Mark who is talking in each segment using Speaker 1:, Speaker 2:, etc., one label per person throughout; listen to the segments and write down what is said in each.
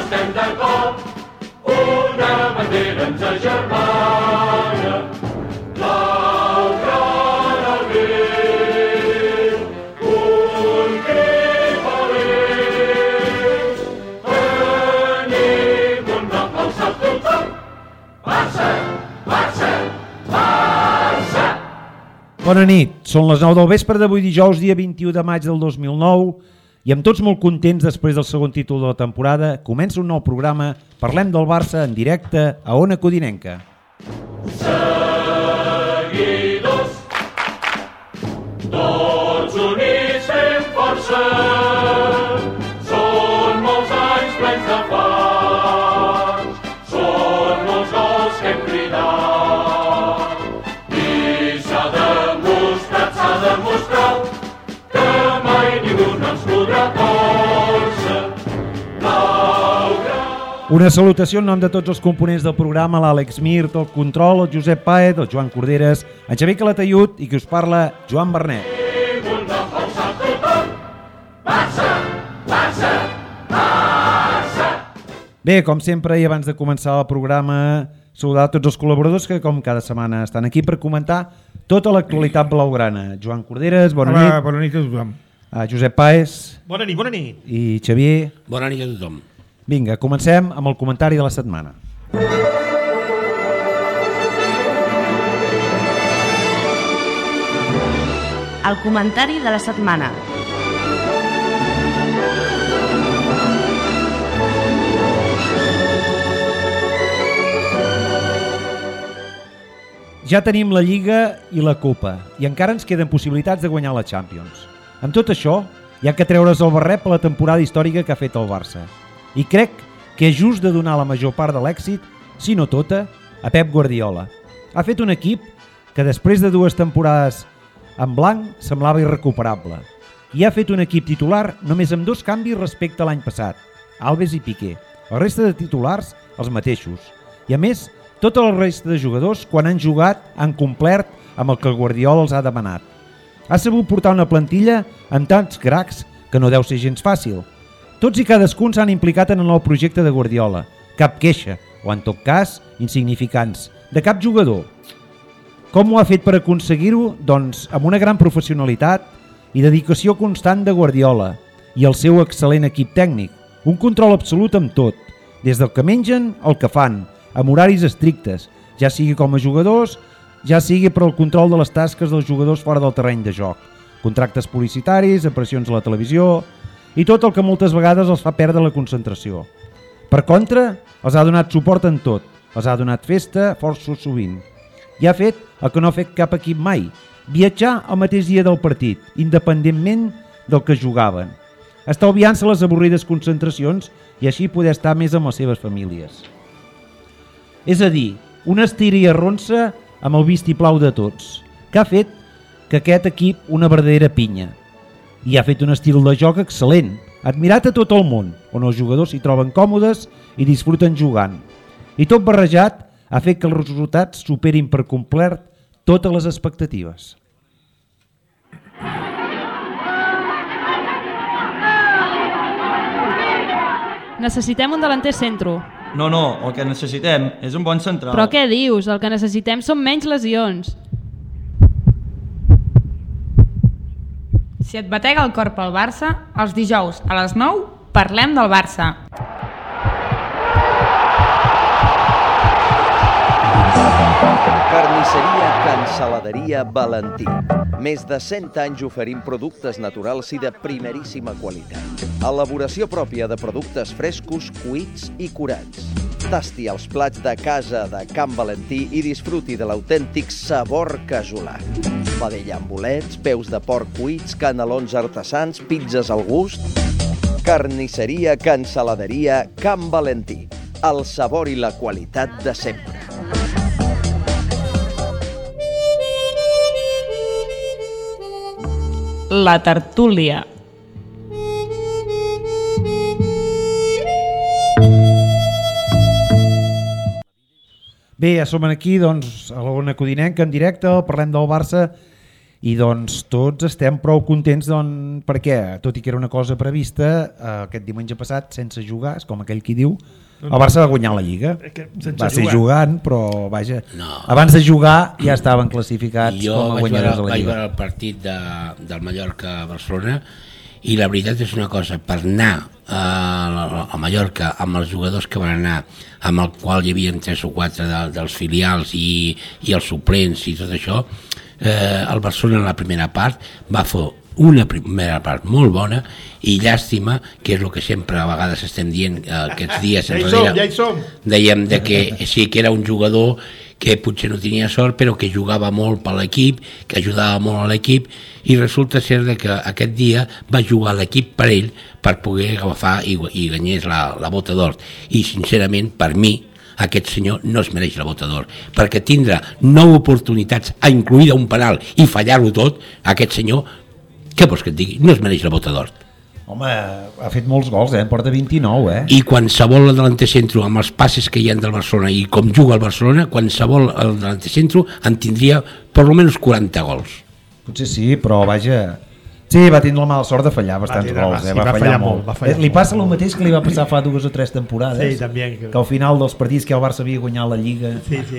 Speaker 1: estem d'acord, una bandera ens agermana, blau, gran al viu, un crit valent, tenim un nom al sap tothom, Barça, Barça, Barça!
Speaker 2: Bona nit, són les 9 del vespre d'avui dijous, dia 21 de maig del 2009, i amb tots molt contents després del segon títol de la temporada, comença un nou programa, parlem del Barça en directe a Ona Codinenca.
Speaker 1: Seguidors, tots units fem força, són molts anys plens de fans, són molts gols que hem cridat, i s'ha demostrat que mai ningú no ens podrà torcer.
Speaker 2: Una salutació en nom de tots els components del programa, l'Àlex Mirt, el Control, el Josep Paet, el Joan Corderes, en Xavier Calatayud i qui us parla, Joan Bernet. Bé, com sempre, i abans de començar el programa, saludar tots els col·laboradors que, com cada setmana, estan aquí per comentar tota l'actualitat blaugrana. Joan Corderes, bona nit.
Speaker 3: Bona nit a tothom.
Speaker 2: Josep Paes.
Speaker 3: Bona nit.
Speaker 2: I Xavier.
Speaker 4: Bona nit a tothom.
Speaker 2: Vinga, comencem amb el comentari de la setmana.
Speaker 5: El comentari de la setmana.
Speaker 2: Ja tenim la Lliga i la Copa i encara ens queden possibilitats de guanyar la Champions. Amb tot això, hi ha que treure's el barret per la temporada històrica que ha fet el Barça. I crec que és just de donar la major part de l'èxit, si no tota, a Pep Guardiola. Ha fet un equip que després de 2 temporades en blanc semblava irrecuperable. I ha fet un equip titular només amb 2 canvis respecte a l'any passat, Alves i Piqué. La resta de titulars, els mateixos. I a més, tota la resta de jugadors, quan han jugat, han complert amb el que Guardiola els ha demanat. Ha sabut portar una plantilla amb tants cracs que no deu ser gens fàcil. Tots i cadascun s'han implicat en el nou projecte de Guardiola. Cap queixa, o en tot cas, insignificants, de cap jugador. Com ho ha fet per aconseguir-ho? Doncs amb una gran professionalitat i dedicació constant de Guardiola i el seu excel·lent equip tècnic. Un control absolut amb tot, des del que mengen al que fan, amb horaris estrictes, ja sigui com a jugadors, ja sigui per al control de les tasques dels jugadors fora del terreny de joc, contractes publicitaris, aparicions a la televisió i tot el que moltes vegades els fa perdre la concentració. Per contra, els ha donat suport en tot, els ha donat festa força sovint. I ha fet el que no ha fet cap equip mai, viatjar el mateix dia del partit, independentment del que jugaven, estalviant-se les avorrides concentracions i així poder estar més amb les seves famílies. És a dir, una estira i arronsa amb el vistiplau de tots, que ha fet que aquest equip una verdadera pinya. I ha fet un estil de joc excel·lent, admirat a tot el món, on els jugadors s'hi troben còmodes i disfruten jugant. I tot barrejat ha fet que els resultats superin per complet totes les expectatives.
Speaker 6: Necessitem un delanter centro.
Speaker 7: No, el que necessitem és un bon central.
Speaker 6: Però què dius? El que necessitem són menys lesions.
Speaker 8: Si et batega el cor pel Barça, els dijous a les 9 parlem del Barça.
Speaker 9: Carnisseria Cansaladeria Valentí. Més de 100 anys oferint productes naturals i de primeríssima qualitat. Elaboració pròpia de productes frescos, cuits i curats. Tasti els plats de casa de Can Valentí i disfruti de l'autèntic sabor casolà. Vedella amb bolets, peus de porc cuits, canelons artesans, pizzas al gust. Carnisseria Cansaladeria Can Valentí. El sabor i la qualitat de sempre.
Speaker 8: La tertúlia.
Speaker 2: Bé, ja som aquí doncs, a l'Ona Codinenca en directe, parlem del Barça i doncs tots estem prou contents perquè, tot i que era una cosa prevista, aquest diumenge passat, sense jugar, és com aquell qui diu, el Barça va guanyar la Lliga. Va ser jugant, però vaja, abans de jugar ja estaven classificats com a guanyadors de la Lliga.
Speaker 3: Jo vaig veure el partit del Mallorca-Barcelona i la veritat és una cosa, per anar a Mallorca amb els jugadors que van anar, amb el qual hi havia 3 o 4 dels filials i els suplents i tot això, el Barcelona en la primera part va fer una primera part molt bona i llàstima, que és el que sempre a vegades estem dient aquests dies dèiem de que sí que era un jugador que potser no tenia sort però que jugava molt per l'equip, que ajudava molt a l'equip, i resulta ser que aquest dia va jugar l'equip per ell per poder agafar i guanyés la bota d'or, i sincerament per mi aquest senyor no es mereix la bota d'or, perquè tindre 9 oportunitats a incluir un penal i fallar-ho tot, aquest senyor, què vols que et digui? No es mereix la bota d'or.
Speaker 2: Home, ha fet molts gols, en porta 29,
Speaker 3: I qualsevol delanter centro, amb els passes que hi ha del Barcelona i com juga el Barcelona, qualsevol delanter centro en tindria per almenys 40 gols.
Speaker 2: Potser sí, però vaja... Sí, va tindre la mala sort de fallar bastants gols, va fallar molt. Li passa el mateix que li va passar fa 2 o 3 temporades, que al final dels partits que el Barça havia guanyat la Lliga...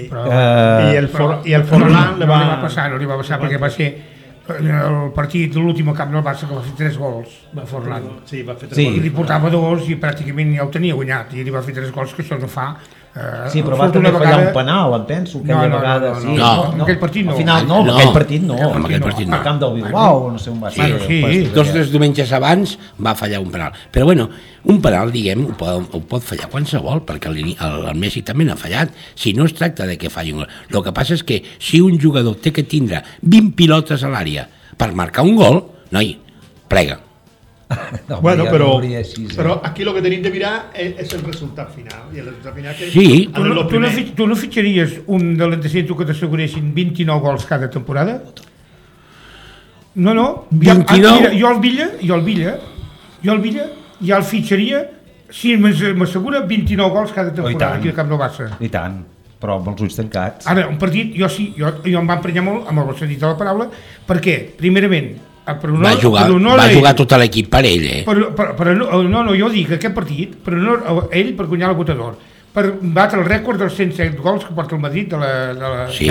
Speaker 4: I el Forlán no li va passar perquè va ser el partit de l'últim camp del Barça que va fer 3 gols de Forlán.
Speaker 2: Sí, va fer
Speaker 4: 3 gols. I li portava 2 i pràcticament ja ho tenia guanyat, i li va fer 3 gols, que això no fa.
Speaker 2: Sí, però va també fallar un penal, em penso, aquella vegada.
Speaker 4: No, en aquell partit no.
Speaker 2: Al final no, en aquell partit no.
Speaker 3: En aquell partit no.
Speaker 2: Al camp del Bilbao, no sé on va ser.
Speaker 3: Sí, 2 o 3 diumenges abans va fallar un penal. Però bueno, un penal, diguem, ho pot fallar qualsevol, perquè el Messi també n'ha fallat. Si no es tracta de que falli un gol. El que passa és que si un jugador té que tindre 20 pilotes a l'àrea per marcar un gol, noi, plega.
Speaker 4: No, bueno, però aquí el que tenim de mirar és el resultat final. I el resultat final que
Speaker 3: sí.
Speaker 4: Tu no fitxaries un delanter centre que t'asseguressin 29 gols cada temporada? No.
Speaker 3: 29?
Speaker 4: Jo el Villa ja el fitxaria si m'assegura 29 gols cada temporada aquí al Camp del Barça.
Speaker 2: I tant, però amb els ulls tancats.
Speaker 4: Ara, un partit, jo em va emprenyar molt amb el sentit de la paraula, perquè, primerament,
Speaker 3: va jugar tot l'equip per ell,
Speaker 4: No, jo dic aquest partit, per honor a ell per guanyar la bota d'or, per batre el rècord dels 107 gols que porta el Madrid de la
Speaker 3: sí.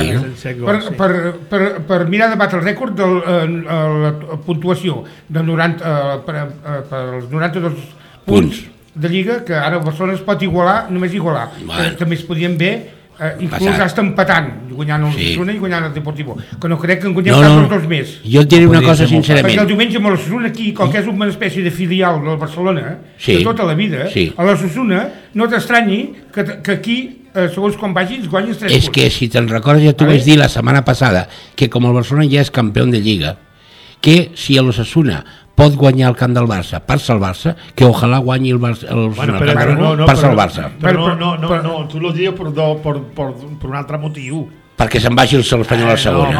Speaker 4: Per mirar de batre el rècord de la puntuació de 90 per els 92 punts de Lliga, que ara el Barcelona es pot només igualar. També es podien ver inclús està empatant, guanyant el Osasuna i guanyant el Deportivo, que no crec que en guanyem els 2 més.
Speaker 3: Jo et diré una cosa sincerament,
Speaker 4: perquè el diumenge amb l'Osasuna aquí, com que és una espècie de filial del Barcelona de tota la vida, a l'Osasuna no t'estranyi que aquí segons com vagis guanyes 3 punts.
Speaker 3: És que si te'n recordes, ja t'ho vaig dir la setmana passada, que com el Barcelona ja és campió de Lliga, que si l'Osasuna pot guanyar el camp del Barça per salvar-se, que ojalà guanyi el Barça per salvar-se.
Speaker 4: No, tu lo dius per un altre motiu.
Speaker 3: Perquè se'n vagi l'Espanyol a la segona.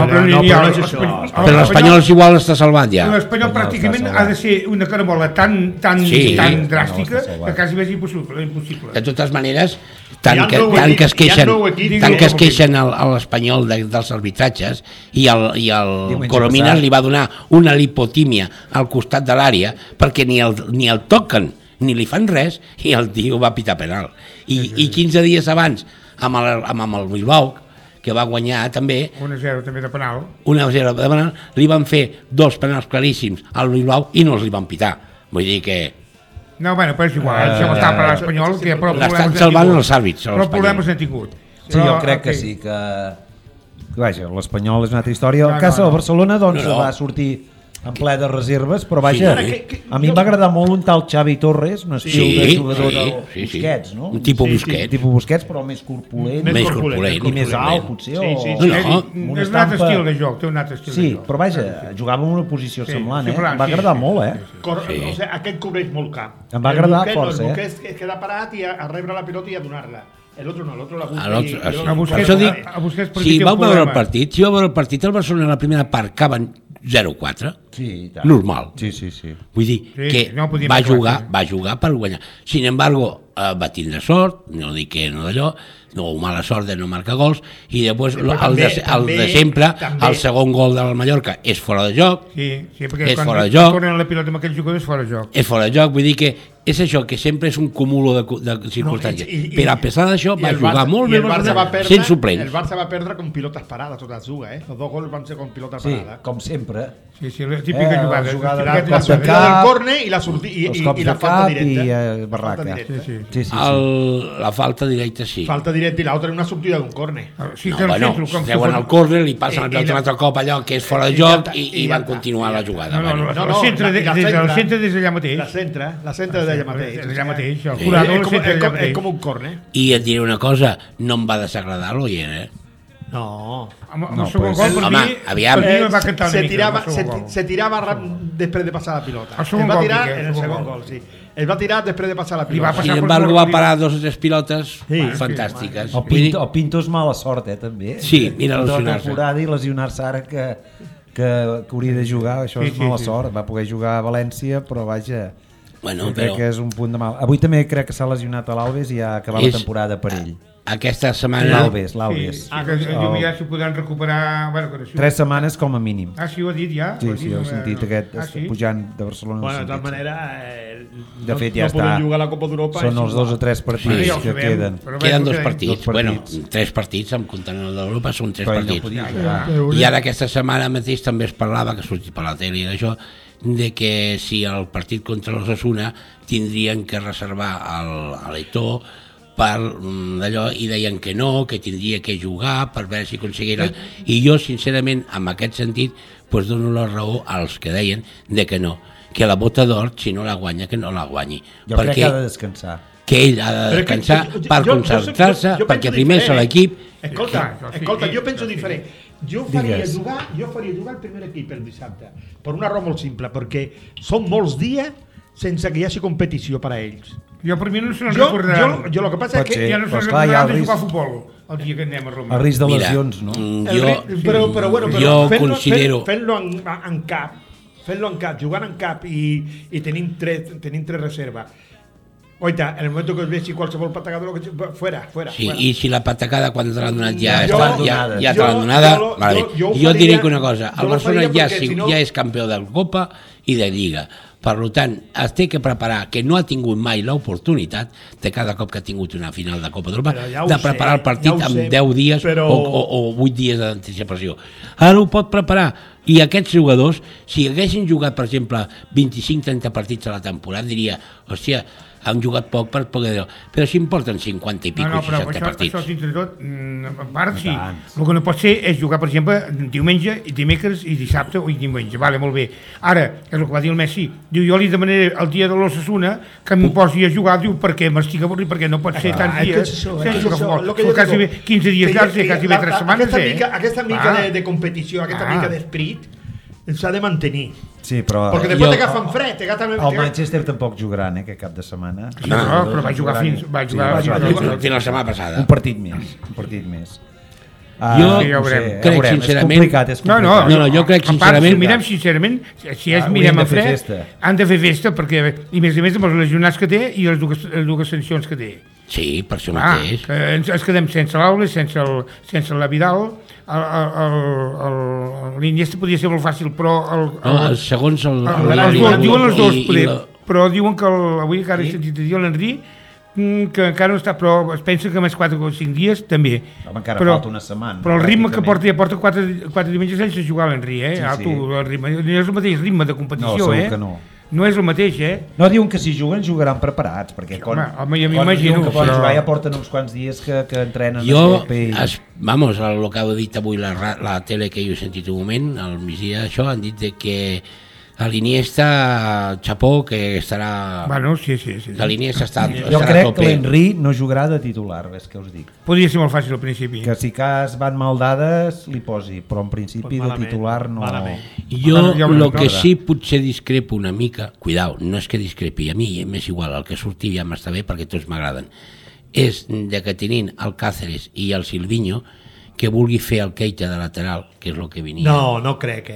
Speaker 4: Però
Speaker 3: l'Espanyol igual està salvat ja.
Speaker 4: L'Espanyol pràcticament ha de ser una carabola tan dràstica que quasi és impossible.
Speaker 3: De totes maneres, tant que es queixen a l'Espanyol dels arbitratges i el Coromines li va donar una lipotímia al costat de l'àrea perquè ni el toquen ni li fan res i el tio va pitar penal. I 15 dies abans amb el Bilbao, que va guanyar també
Speaker 4: 1-0 també de penal.
Speaker 3: 1-0 de penal, li van fer 2 penals claríssims al Bilbao i no els li van pitar. Vull dir que...
Speaker 4: No, bueno, però és igual, això està per l'Espanyol, que prou problemes
Speaker 3: l'estan salvant els àrbits.
Speaker 4: Però problemes n'he tingut.
Speaker 2: Sí, jo crec que sí, que... Vaja, l'Espanyol és una altra història. El cas del Barcelona, doncs, va sortir en ple de reserves, però vaja, a mi em va agradar molt un tal Xavi Torres, un estil de jugador del Busquets, no?
Speaker 3: Un tipus Busquets.
Speaker 2: Un tipus Busquets, però més corpulent. I més alt, potser.
Speaker 4: És un altre estil de joc, té un altre estil de joc.
Speaker 2: Sí, però vaja, jugava en una posició semblant, em va agradar molt,
Speaker 4: Aquest cobreix molt camp.
Speaker 2: Em va agradar força,
Speaker 4: El Busquets es queda parat i a rebre la pilota i a donar-la. El otro no, el otro la
Speaker 3: busca. Si vau veure el partit, el Barcelona a la primera part acaben 0-4, normal.
Speaker 2: Sí.
Speaker 3: Vull dir que va jugar per guanyar. Sin embargo, va tindre sort, no dic que no d'allò, no mala sort de no marcar gols, i després el de sempre, el segon gol del Mallorca és fora de joc, és fora de joc,
Speaker 4: la pilota amb aquell jugador és fora de joc.
Speaker 3: És fora de joc, vull dir que és això, que sempre és un cúmulo de circumstàncies. Però a pesar d'això va jugar molt bé sent suplent.
Speaker 10: El Barça va perdre con pilotes parades tota la juga, Els 2 gols van ser con pilotes parades.
Speaker 2: Sí, com sempre.
Speaker 4: Sí, la típica jugada.
Speaker 10: La sortida del córner i la falta directa.
Speaker 2: I barraca.
Speaker 3: La falta directa, sí.
Speaker 10: Falta directa i l'altra una sortida d'un córner.
Speaker 3: Treuen el córner, li passen el altre cop allò que és fora de joc i van continuar la jugada.
Speaker 4: El centre des d'allà mateix.
Speaker 10: La centre d'allà mateix.
Speaker 4: És
Speaker 10: com un córner.
Speaker 3: I et diré una cosa, no em va desagradar l'oient,
Speaker 10: No.
Speaker 4: El segon gol per mi va cantar una mica.
Speaker 10: Se tirava després de passar la pilota.
Speaker 4: El segon gol,
Speaker 10: en el segon gol, sí. El va tirar després de passar la pilota.
Speaker 3: Sin embargo, va parar 2 o 3 pilotes fantàstiques.
Speaker 2: El Pinto és mala sort, també.
Speaker 3: Sí, mira
Speaker 2: lesionar-se.
Speaker 3: lesionar-se.
Speaker 2: Temporada i lesionar-se ara que hauria de jugar, això és mala sort. Va poder jugar a València, però vaja... Crec que és un punt de mal. Avui també crec que s'ha lesionat a l'Alves i ha acabat la temporada per ell.
Speaker 3: Aquesta setmana...
Speaker 2: L'Alves.
Speaker 4: Ja s'ho podran recuperar...
Speaker 2: 3 setmanes com a mínim.
Speaker 4: Sí, ho ha dit ja?
Speaker 2: Sí, ho he sentit aquest pujant de Barcelona.
Speaker 10: De tota manera,
Speaker 2: de fet ja
Speaker 10: no poden jugar a la Copa d'Europa.
Speaker 2: Són els 2 o 3 partits que queden.
Speaker 3: Queden 2 partits. Bueno, 3 partits, amb comptant el d'Europa, són 3 partits. I ara aquesta setmana mateix també es parlava, que ha sortit per la tele i d'això, de que si el partit contra l'Osasuna tindrien que reservar l'Aitor per d'allò, i deien que no, que tindria que jugar per veure si aconseguirà, i jo sincerament en aquest sentit dono la raó als que deien de que no, que la bota d'or si no la guanya, que no la guanyi,
Speaker 2: jo crec que ha de descansar,
Speaker 3: que ell ha de descansar per concentrar-se, perquè primer és l'equip.
Speaker 10: Escolta, jo penso diferent. Jo faria jugar el primer equip el dissabte per una raó molt simple, perquè són molts dies sense que hi hagi competició per a ells.
Speaker 4: Jo per mi no se recordaran.
Speaker 10: Jo el que passa és que
Speaker 4: ja no se recordaran de jugar a futbol el dia que anem a Roma.
Speaker 2: El risc de lesions, no?
Speaker 3: Jo considero...
Speaker 10: Fent-lo en cap, jugant en cap i tenim tres reserves. Oita, en el moment que es vegi qualsevol patacada, fuera.
Speaker 3: Sí, i si la patacada quan te l'han donat ja te l'han donada, jo diré que una cosa, el Barcelona ja és campió de Copa i de Lliga. Per tant, es té que preparar, que no ha tingut mai l'oportunitat de cada cop que ha tingut una final de Copa d'Europa, de preparar el partit amb 10 dies o 8 dies d'anticipació. Ara ho pot preparar, i aquests jugadors, si haguessin jugat, per exemple, 25-30 partits a la temporada, diria, hòstia, han jugat poc per poder... Però si em porten 50 i pico, 60 partits.
Speaker 4: Això fins i tot, en part, sí. El que no pot ser és jugar, per exemple, diumenge, dimecres i dissabte o diumenge. Vale, molt bé. Ara, és el que va dir el Messi. Diu, jo li demanaré el dia de l'Osasuna que m'ho posi a jugar, diu, perquè m'estic avorrit, perquè no pot ser tants dies sense jugar a futbol. Quasi 15 dies llargs i quasi 3 setmanes.
Speaker 10: Aquesta mica de competició, aquesta mica d'esperit, s'ha de mantenir.
Speaker 2: Sí, però...
Speaker 10: Perquè després t'agafen fred.
Speaker 2: El Manchester tampoc jugaran, aquest cap de setmana.
Speaker 4: Però va jugar fins
Speaker 3: la setmana passada.
Speaker 2: Un partit més.
Speaker 3: Jo crec sincerament...
Speaker 2: És complicat.
Speaker 3: No, jo crec sincerament...
Speaker 4: Si mirem sincerament, si mirem a fred, han de fer festa, perquè, i més a més amb els lesionats que té i les dues sancions que té.
Speaker 3: Sí, per això mateix.
Speaker 4: Ens quedem sense l'Aules, sense la Vidal. L'Iniesta podia ser molt fàcil, però...
Speaker 3: Segons el...
Speaker 4: Diuen els dos, però diuen que avui encara he sentit dir l'Henry que encara no està, però es pensa que més 4 o 5 dies també.
Speaker 2: Encara falta una setmana.
Speaker 4: Però el ritme que porta, ja porta 4 diumenges sense jugar l'Henry, no és el mateix ritme de competició,
Speaker 2: No, segur que no.
Speaker 4: No és el mateix,
Speaker 2: No, diuen que si juguen, jugaran preparats, perquè quan
Speaker 4: m'imagino
Speaker 2: que poden jugar ja porten uns quants dies que entrenen.
Speaker 3: Vamos, el que ha dit avui la tele que jo he sentit un moment, al migdia això, han dit que a l'Iniesta, Chapó, que estarà...
Speaker 4: Bueno, sí.
Speaker 3: Que l'Iniesta estarà a tope.
Speaker 2: Jo crec que l'Henry no jugarà de titular, és que us dic.
Speaker 4: Podria ser molt fàcil al principi.
Speaker 2: Que si cas van mal dades, li posi, però en principi de titular no...
Speaker 3: Jo el que sí potser discrepo una mica, cuidao, no és que discrepi, a mi m'és igual, el que surti ja m'està bé perquè tots m'agraden, és de que tenint el Cáceres i el Silvinho que vulgui fer el Keita de lateral, que és el que venia.
Speaker 10: No crec,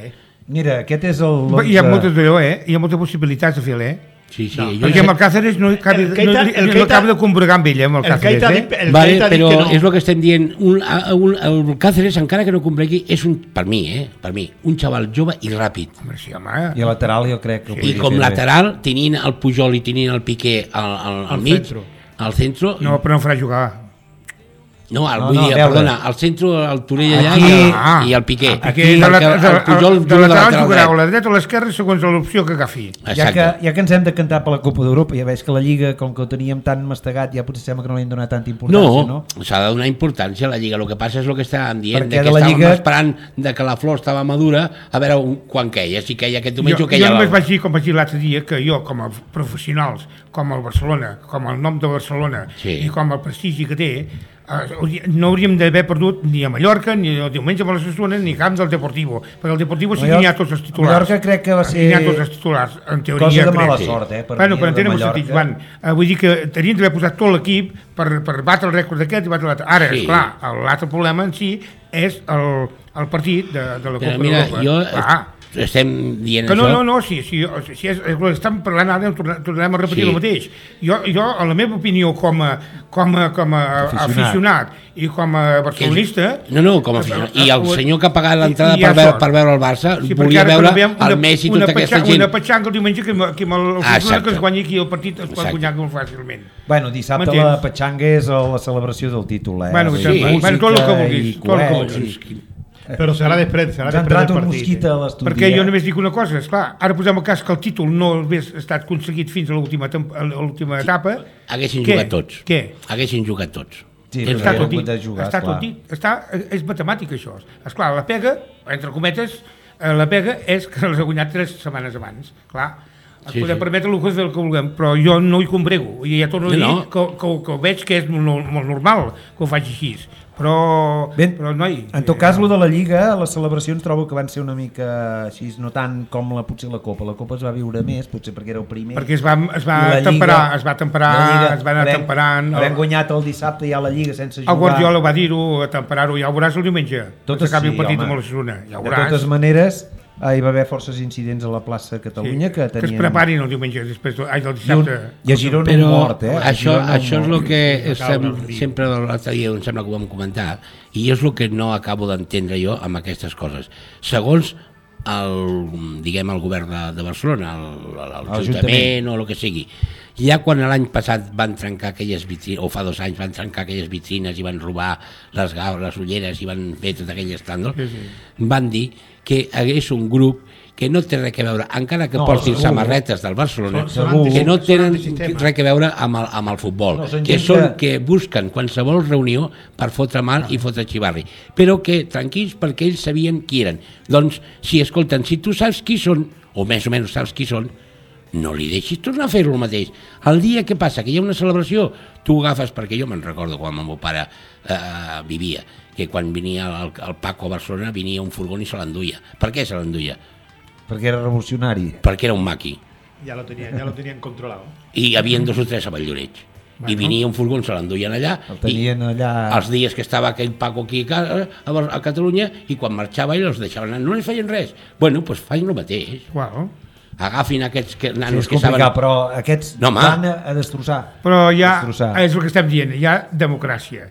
Speaker 2: Mira, aquest és el...
Speaker 4: Hi ha moltes d'allò, hi ha moltes possibilitats de fer-ho,
Speaker 3: Sí, sí.
Speaker 10: No,
Speaker 4: perquè amb el Cáceres no acaba de combregar amb ell, amb el Cáceres,
Speaker 3: Vale, però és el que estem dient. El Cáceres, encara que no complegui, és per mi, un xaval jove i ràpid.
Speaker 2: I a lateral jo crec que...
Speaker 3: I com lateral, tenint el Pujol i tenint el Piqué al mig, al centre...
Speaker 4: No, però no farà jugar.
Speaker 3: No, vull dir, perdona, al centre, el Torell allà i el Piqué.
Speaker 4: Aquí de lateral jugarà o a la dreta o a l'esquerra segons l'opció que agafi.
Speaker 2: Ja que ens hem de cantar per la Copa d'Europa, ja veig que la Lliga, com que ho teníem tan mastegat, ja potser sembla que no li hem donat tanta importància, no?
Speaker 3: No, s'ha de donar importància a la Lliga. El que passa és el que estàvem dient,
Speaker 2: perquè
Speaker 3: que estàvem esperant que la flor estava madura, a veure quan queia, si queia aquest diumenge o queia
Speaker 4: jo només vaig dir, com vaig dir l'altre dia, que jo, com a professionals, com el Barcelona, com el nom de Barcelona i com el prestigi que té, no hauríem d'haver perdut ni a Mallorca, ni el diumenge a l'Osasuna, ni camps del Deportivo, perquè el Deportivo sí que n'hi ha tots els titulars.
Speaker 2: Mallorca crec que va ser...
Speaker 4: N'hi ha tots els titulars, en teoria.
Speaker 2: Cosa de mala sort,
Speaker 4: Bueno, però en tenen un sentit, vull dir que tenien d'haver posat tot l'equip per batre el rècord d'aquest i batre l'altre. Ara, esclar, l'altre problema en si és el partit de la Copa d'Europa.
Speaker 3: Estem dient
Speaker 4: que
Speaker 3: això?
Speaker 4: No, sí, estem parlant ara, tornarem a repetir el mateix. Jo, a la meva opinió, com a aficionat i com a barcelonista...
Speaker 3: No, com a aficionat. I el senyor que ha pagat l'entrada per veure el Barça volia veure el Messi i tota aquesta gent.
Speaker 4: Una petxanga el diumenge que es guanyi aquí el partit es pot guanyar molt fàcilment.
Speaker 2: Bueno, dissabte la petxanga és la celebració del títol,
Speaker 4: Bueno, tot el que vulguis.
Speaker 10: Però serà després del partit.
Speaker 4: Perquè jo només dic una cosa, esclar, ara posem el cas que el títol no hagués estat aconseguit fins a l'última etapa.
Speaker 3: Haguessin jugat tots.
Speaker 4: Què?
Speaker 3: Haguessin jugat tots.
Speaker 4: Està tot dit. És matemàtic, això. Esclar, la pega, entre cometes, és que els ha guanyat 3 setmanes abans. Clar, podem permetre el que vulguem, però jo no hi combrego. I ja torno a dir que veig que és molt normal que ho faci així. Però noi...
Speaker 2: En tot cas, lo de la Lliga, les celebracions trobo que van ser una mica així, no tant com potser la Copa. La Copa es va viure més, potser perquè era el primer.
Speaker 4: Perquè es va temperar, es va anar temperant.
Speaker 2: Havent guanyat el dissabte ja la Lliga sense jugar.
Speaker 4: El Guardiola va dir-ho, a temperar-ho, ja ho veuràs el diumenge.
Speaker 2: Tot sí, home. De totes maneres, hi va haver forces incidents a la plaça Catalunya que tenien...
Speaker 4: Que es preparin el diumenge, del dissabte.
Speaker 2: I a Girona un mort,
Speaker 3: Això és el que sempre l'altre dia em sembla que ho vam comentar, i és el que no acabo d'entendre jo amb aquestes coses. Segons el govern de Barcelona, l'Ajuntament o el que sigui, ja quan l'any passat van trencar aquelles vitrines, o fa 2 anys van trencar aquelles vitrines i van robar les ulleres i van fer tot aquell escàndol, van dir que hagués un grup que no té res a veure, encara que portin samarretes del Barcelona, que no tenen res a veure amb el futbol, que busquen qualsevol reunió per fotre mal i fotre xivarri, però que tranquils perquè ells sabien qui eren. Doncs, si tu saps qui són, o més o menys saps qui són, no li deixis tornar a fer-ho el mateix. El dia que passa que hi ha una celebració, tu ho agafes, perquè jo me'n recordo quan el meu pare vivia, que quan venia el Paco a Barcelona venia un furgó i se l'enduia. Per què se l'enduia?
Speaker 2: Perquè era revolucionari.
Speaker 3: Perquè era un maqui.
Speaker 10: Ja lo tenien controlat.
Speaker 3: I hi havia 2 o 3 a Valldoreix. I venia un furgó, se l'enduien allà. Els dies que estava aquell Paco aquí a Catalunya, i quan marxava ells els deixaven anar. No li feien res. Bueno, doncs facin el mateix. Agafin aquests nanos que saben...
Speaker 2: Però aquests van a destrossar.
Speaker 4: Però ja és el que estem dient, hi ha democràcia.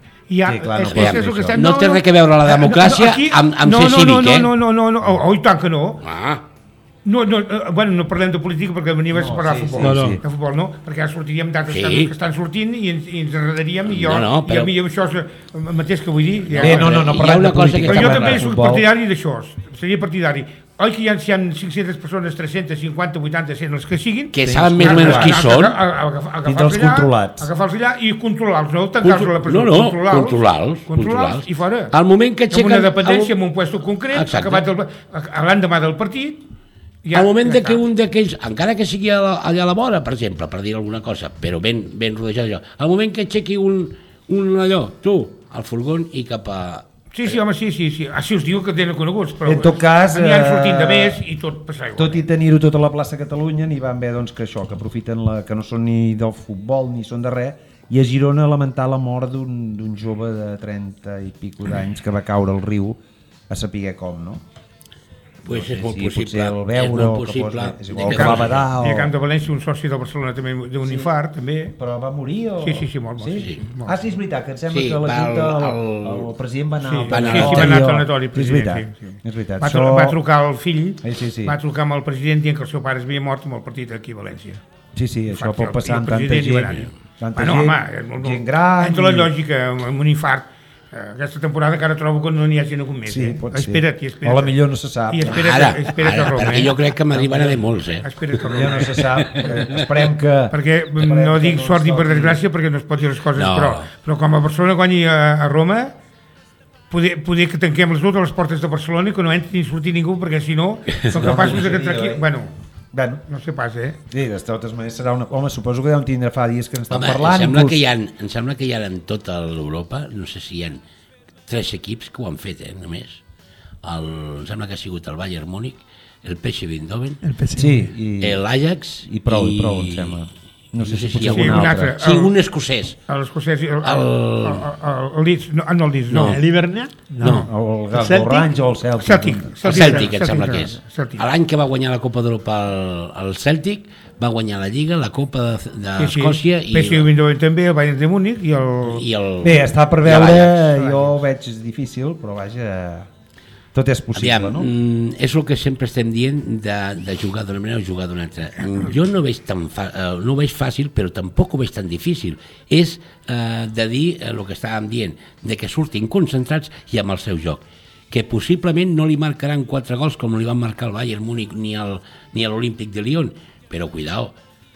Speaker 3: No té res a veure la democràcia amb ser cívic,
Speaker 4: No, i tant que no. No parlem de política perquè venim a parlar de futbol, no? Perquè ara sortiríem d'altres casos que estan sortint i ens enredaríem, i a mi això és el mateix que vull dir.
Speaker 2: No parlem de política.
Speaker 4: Però jo també soc partidari d'això, seria partidari. Oi que hi ha 500 persones, 350, 80, 100, els que siguin...
Speaker 3: Que saben més o menys qui són.
Speaker 4: Agafar-los allà i controlar-los, no tancar-los a la presó. Controlar-los i fora.
Speaker 3: Al moment que aixequen...
Speaker 4: Amb una dependència, amb un puesto concret, l'endemà del partit...
Speaker 3: Al moment que un d'aquells, encara que sigui allà a la vora, per exemple, per dir alguna cosa, però ben rodejat allò, al moment que aixequi un allò, tu, al furgó i cap a...
Speaker 4: Sí, home, sí. Així us diu que tenen coneguts, però
Speaker 2: en tot cas,
Speaker 4: aniran sortint de més i tot passar igual.
Speaker 2: Tot i tenir-ho tota la plaça Catalunya, n'hi van haver que aprofiten que no són ni del futbol ni són de res, i a Girona lamentar la mort d'un jove de 30 i pico d'anys que va caure al riu a saber com, no?
Speaker 3: Pues és molt possible.
Speaker 2: Potser el veure o que fos, és igual que va badar
Speaker 4: I a Camp de València un soci de Barcelona també d'un infart, també.
Speaker 2: Però va morir o...?
Speaker 4: Sí, mort.
Speaker 2: Sí? Ah, sí, és veritat, que em sembla que la Junta, el president va anar al
Speaker 4: tanatori.
Speaker 2: És veritat.
Speaker 4: Va trucar al fill,
Speaker 2: sí.
Speaker 4: va trucar amb el president dient que el seu pare es havia mort amb el partit aquí a València.
Speaker 2: Sí, això pot passar amb tanta gent. Gent gran...
Speaker 4: Entra la lògica, amb un infart. Aquesta temporada encara trobo que no n'hi ha gent algun més.
Speaker 2: Sí, pot ser.
Speaker 4: Espera't.
Speaker 2: O la millor no se sap.
Speaker 3: Ara, perquè jo crec que m'arriben a haver molts,
Speaker 2: Espera't que millor no se sap. Esperem que...
Speaker 4: Perquè no dic sort ni per desgràcia, perquè no es pot dir les coses, però com a Barcelona guanyi a Roma, poder que tanquem totes les portes de Barcelona i que no entri ni surti ningú, perquè si no, són capaços de que entrar aquí... Bueno, no sé pas,
Speaker 2: Sí, de totes maneres serà una... Home, suposo que deuen tindre fa dies que n'estan parlant.
Speaker 3: Em sembla que hi ha en tota l'Europa, no sé si hi ha 3 equips que ho han fet, només. Em sembla que ha sigut el Bayern Múnich, el PSV Eindhoven, l'Ajax
Speaker 2: i prou, em sembla. No sé si
Speaker 3: hi ha un altre. Sí, un escocès.
Speaker 4: L'escocès, el Leeds, no el Leeds, no.
Speaker 10: L'Hivernia?
Speaker 2: No. El Orange o el Celtic.
Speaker 3: El Celtic, em sembla que és. L'any que va guanyar la Copa d'Europa el Celtic, va guanyar la Lliga, la Copa d'Escòcia i...
Speaker 4: PSV Eindhoven també, el Bayern de Múnich i el...
Speaker 2: Bé, està per veure, jo ho veig difícil, però vaja... Tot és possible, no?
Speaker 3: És el que sempre estem dient de jugar d'una manera o jugar d'una altra. Jo no ho veig fàcil, però tampoc ho veig tan difícil. És de dir el que estàvem dient, de que surtin concentrats i amb el seu joc. Que possiblement no li marcaran 4 gols com li van marcar el Bayern Múnich ni a l'Olímpic de Lyon, però cuidao,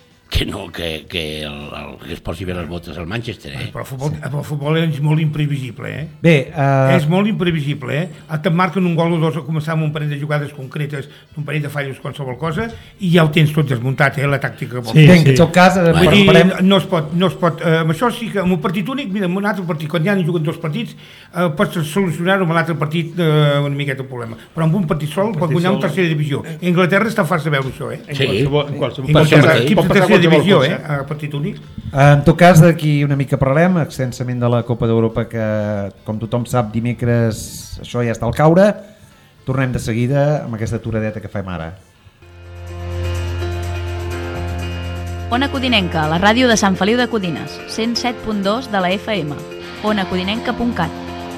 Speaker 3: que es posi bé les botes al Manchester,
Speaker 4: Però el futbol és molt imprevisible,
Speaker 2: Bé,
Speaker 4: és molt imprevisible, Te'n marquen un gol o dos a començar amb un parell de jugades concretes, un parell de fallos, qualsevol cosa, i ja ho tens tot desmuntat, la tàctica que vols.
Speaker 2: En tot cas...
Speaker 4: No es pot... Amb això sí que amb un partit únic, mira, amb un altre partit, quan ja n'hi juguen 2 partits, pots solucionar-ho amb l'altre partit una miqueta el problema. Però amb un partit sol pot guanyar una tercera divisió. A Anglaterra està fàcil veure això,
Speaker 10: En qualsevol
Speaker 4: equips de tercera divisió, a partit únic.
Speaker 2: En tot cas, d'aquí una mica parlem extensament de la Copa d'Europa, que com tothom sap, dimecres això ja està al caure. Tornem de seguida amb aquesta aturadeta que fem ara.
Speaker 11: Ona Codinenca, la ràdio de Sant Feliu de Codines, 107.2 de la FM, onacodinenca.cat.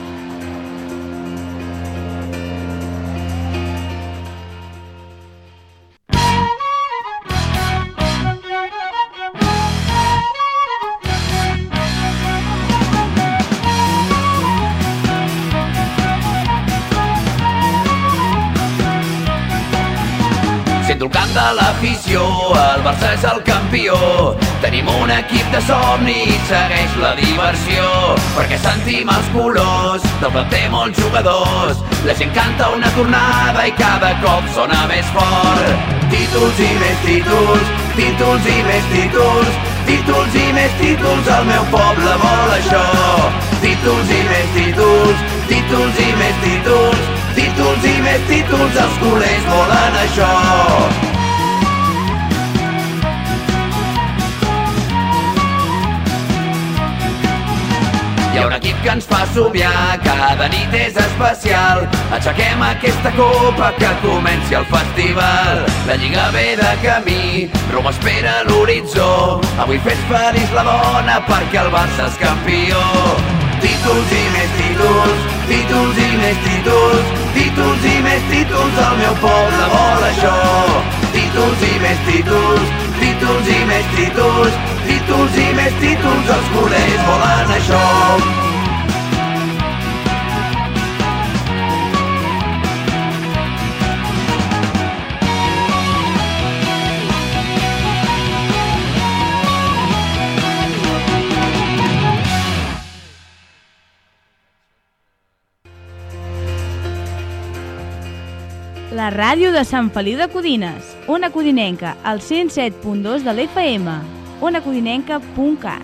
Speaker 12: Sento el cant de l'afició, el Barça és el campió. Tenim un equip de somni i segueix la diversió, perquè sentim els colors del planter molts jugadors. La gent canta una tornada i cada cop sona més fort. Títols i més títols, títols i més títols, títols i més títols, el meu poble vol això. Títols i més títols, títols i més títols, títols i més títols, els culers volen això. Hi ha un equip que ens fa somiar, cada nit és especial. Aixequem aquesta copa que comenci el festival. La Lliga ve de camí, Roma espera l'horitzó. Avui fes feliç la dona perquè el Barça és campió. Títols i més títols, títols i més títols, títols i més títols, el meu poble vol això. Títols i més títols, títols i més títols, títols i més títols, els culers volen això.
Speaker 5: La ràdio de Sant Feliu de Codines, Ona Codinenca, al 107.2 de l'FM, onacodinenca.cat.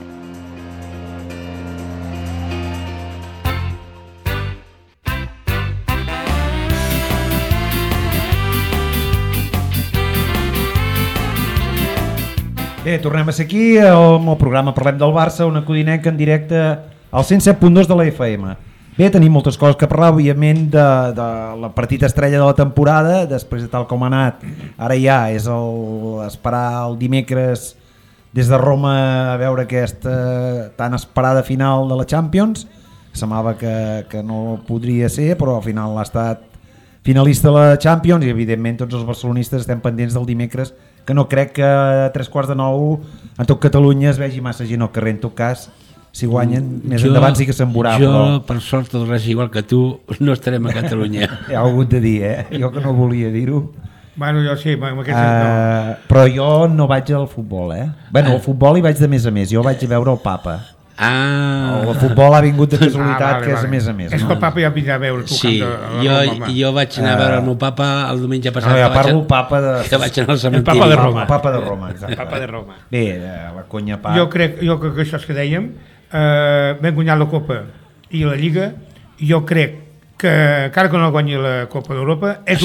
Speaker 2: Bé, tornem a ser aquí, amb el programa Parlem del Barça, Ona Codinenca en directe al 107.2 de la FM. Bé, tenim moltes coses que parlar, òbviament, de la partida estrella de la temporada, després de tal com ha anat, ara ja és esperar el dimecres des de Roma a veure aquesta tan esperada final de la Champions. Semblava que no podria ser, però al final ha estat finalista de la Champions i evidentment tots els barcelonistes estem pendents del dimecres, que no crec que a 8:45 en tot Catalunya es vegi massa gent al carrer. En tot cas, si guanyen, més endavant sí que se'n veurà.
Speaker 3: Jo, per sort, del res igual que tu, no estarem a Catalunya.
Speaker 2: He hagut de dir, jo que no volia dir-ho.
Speaker 4: Bueno, jo sí, no.
Speaker 2: Però jo no vaig al futbol, Bueno, al futbol hi vaig de més a més, jo vaig a veure el Papa. El futbol ha vingut de casualitat, que és a més a més.
Speaker 4: És que el Papa ja vindrà a veure tu.
Speaker 3: Sí, jo vaig anar a veure el meu Papa el diumenge passat.
Speaker 2: Jo parlo Papa de...
Speaker 3: Que vaig anar al cementiri.
Speaker 10: El Papa de Roma.
Speaker 2: El Papa de Roma, exacte.
Speaker 10: El Papa de Roma.
Speaker 2: Bé, la conya part...
Speaker 4: Jo crec que això és que dèiem, vam guanyar la Copa i la Lliga, jo crec que encara que no guanyi la Copa d'Europa és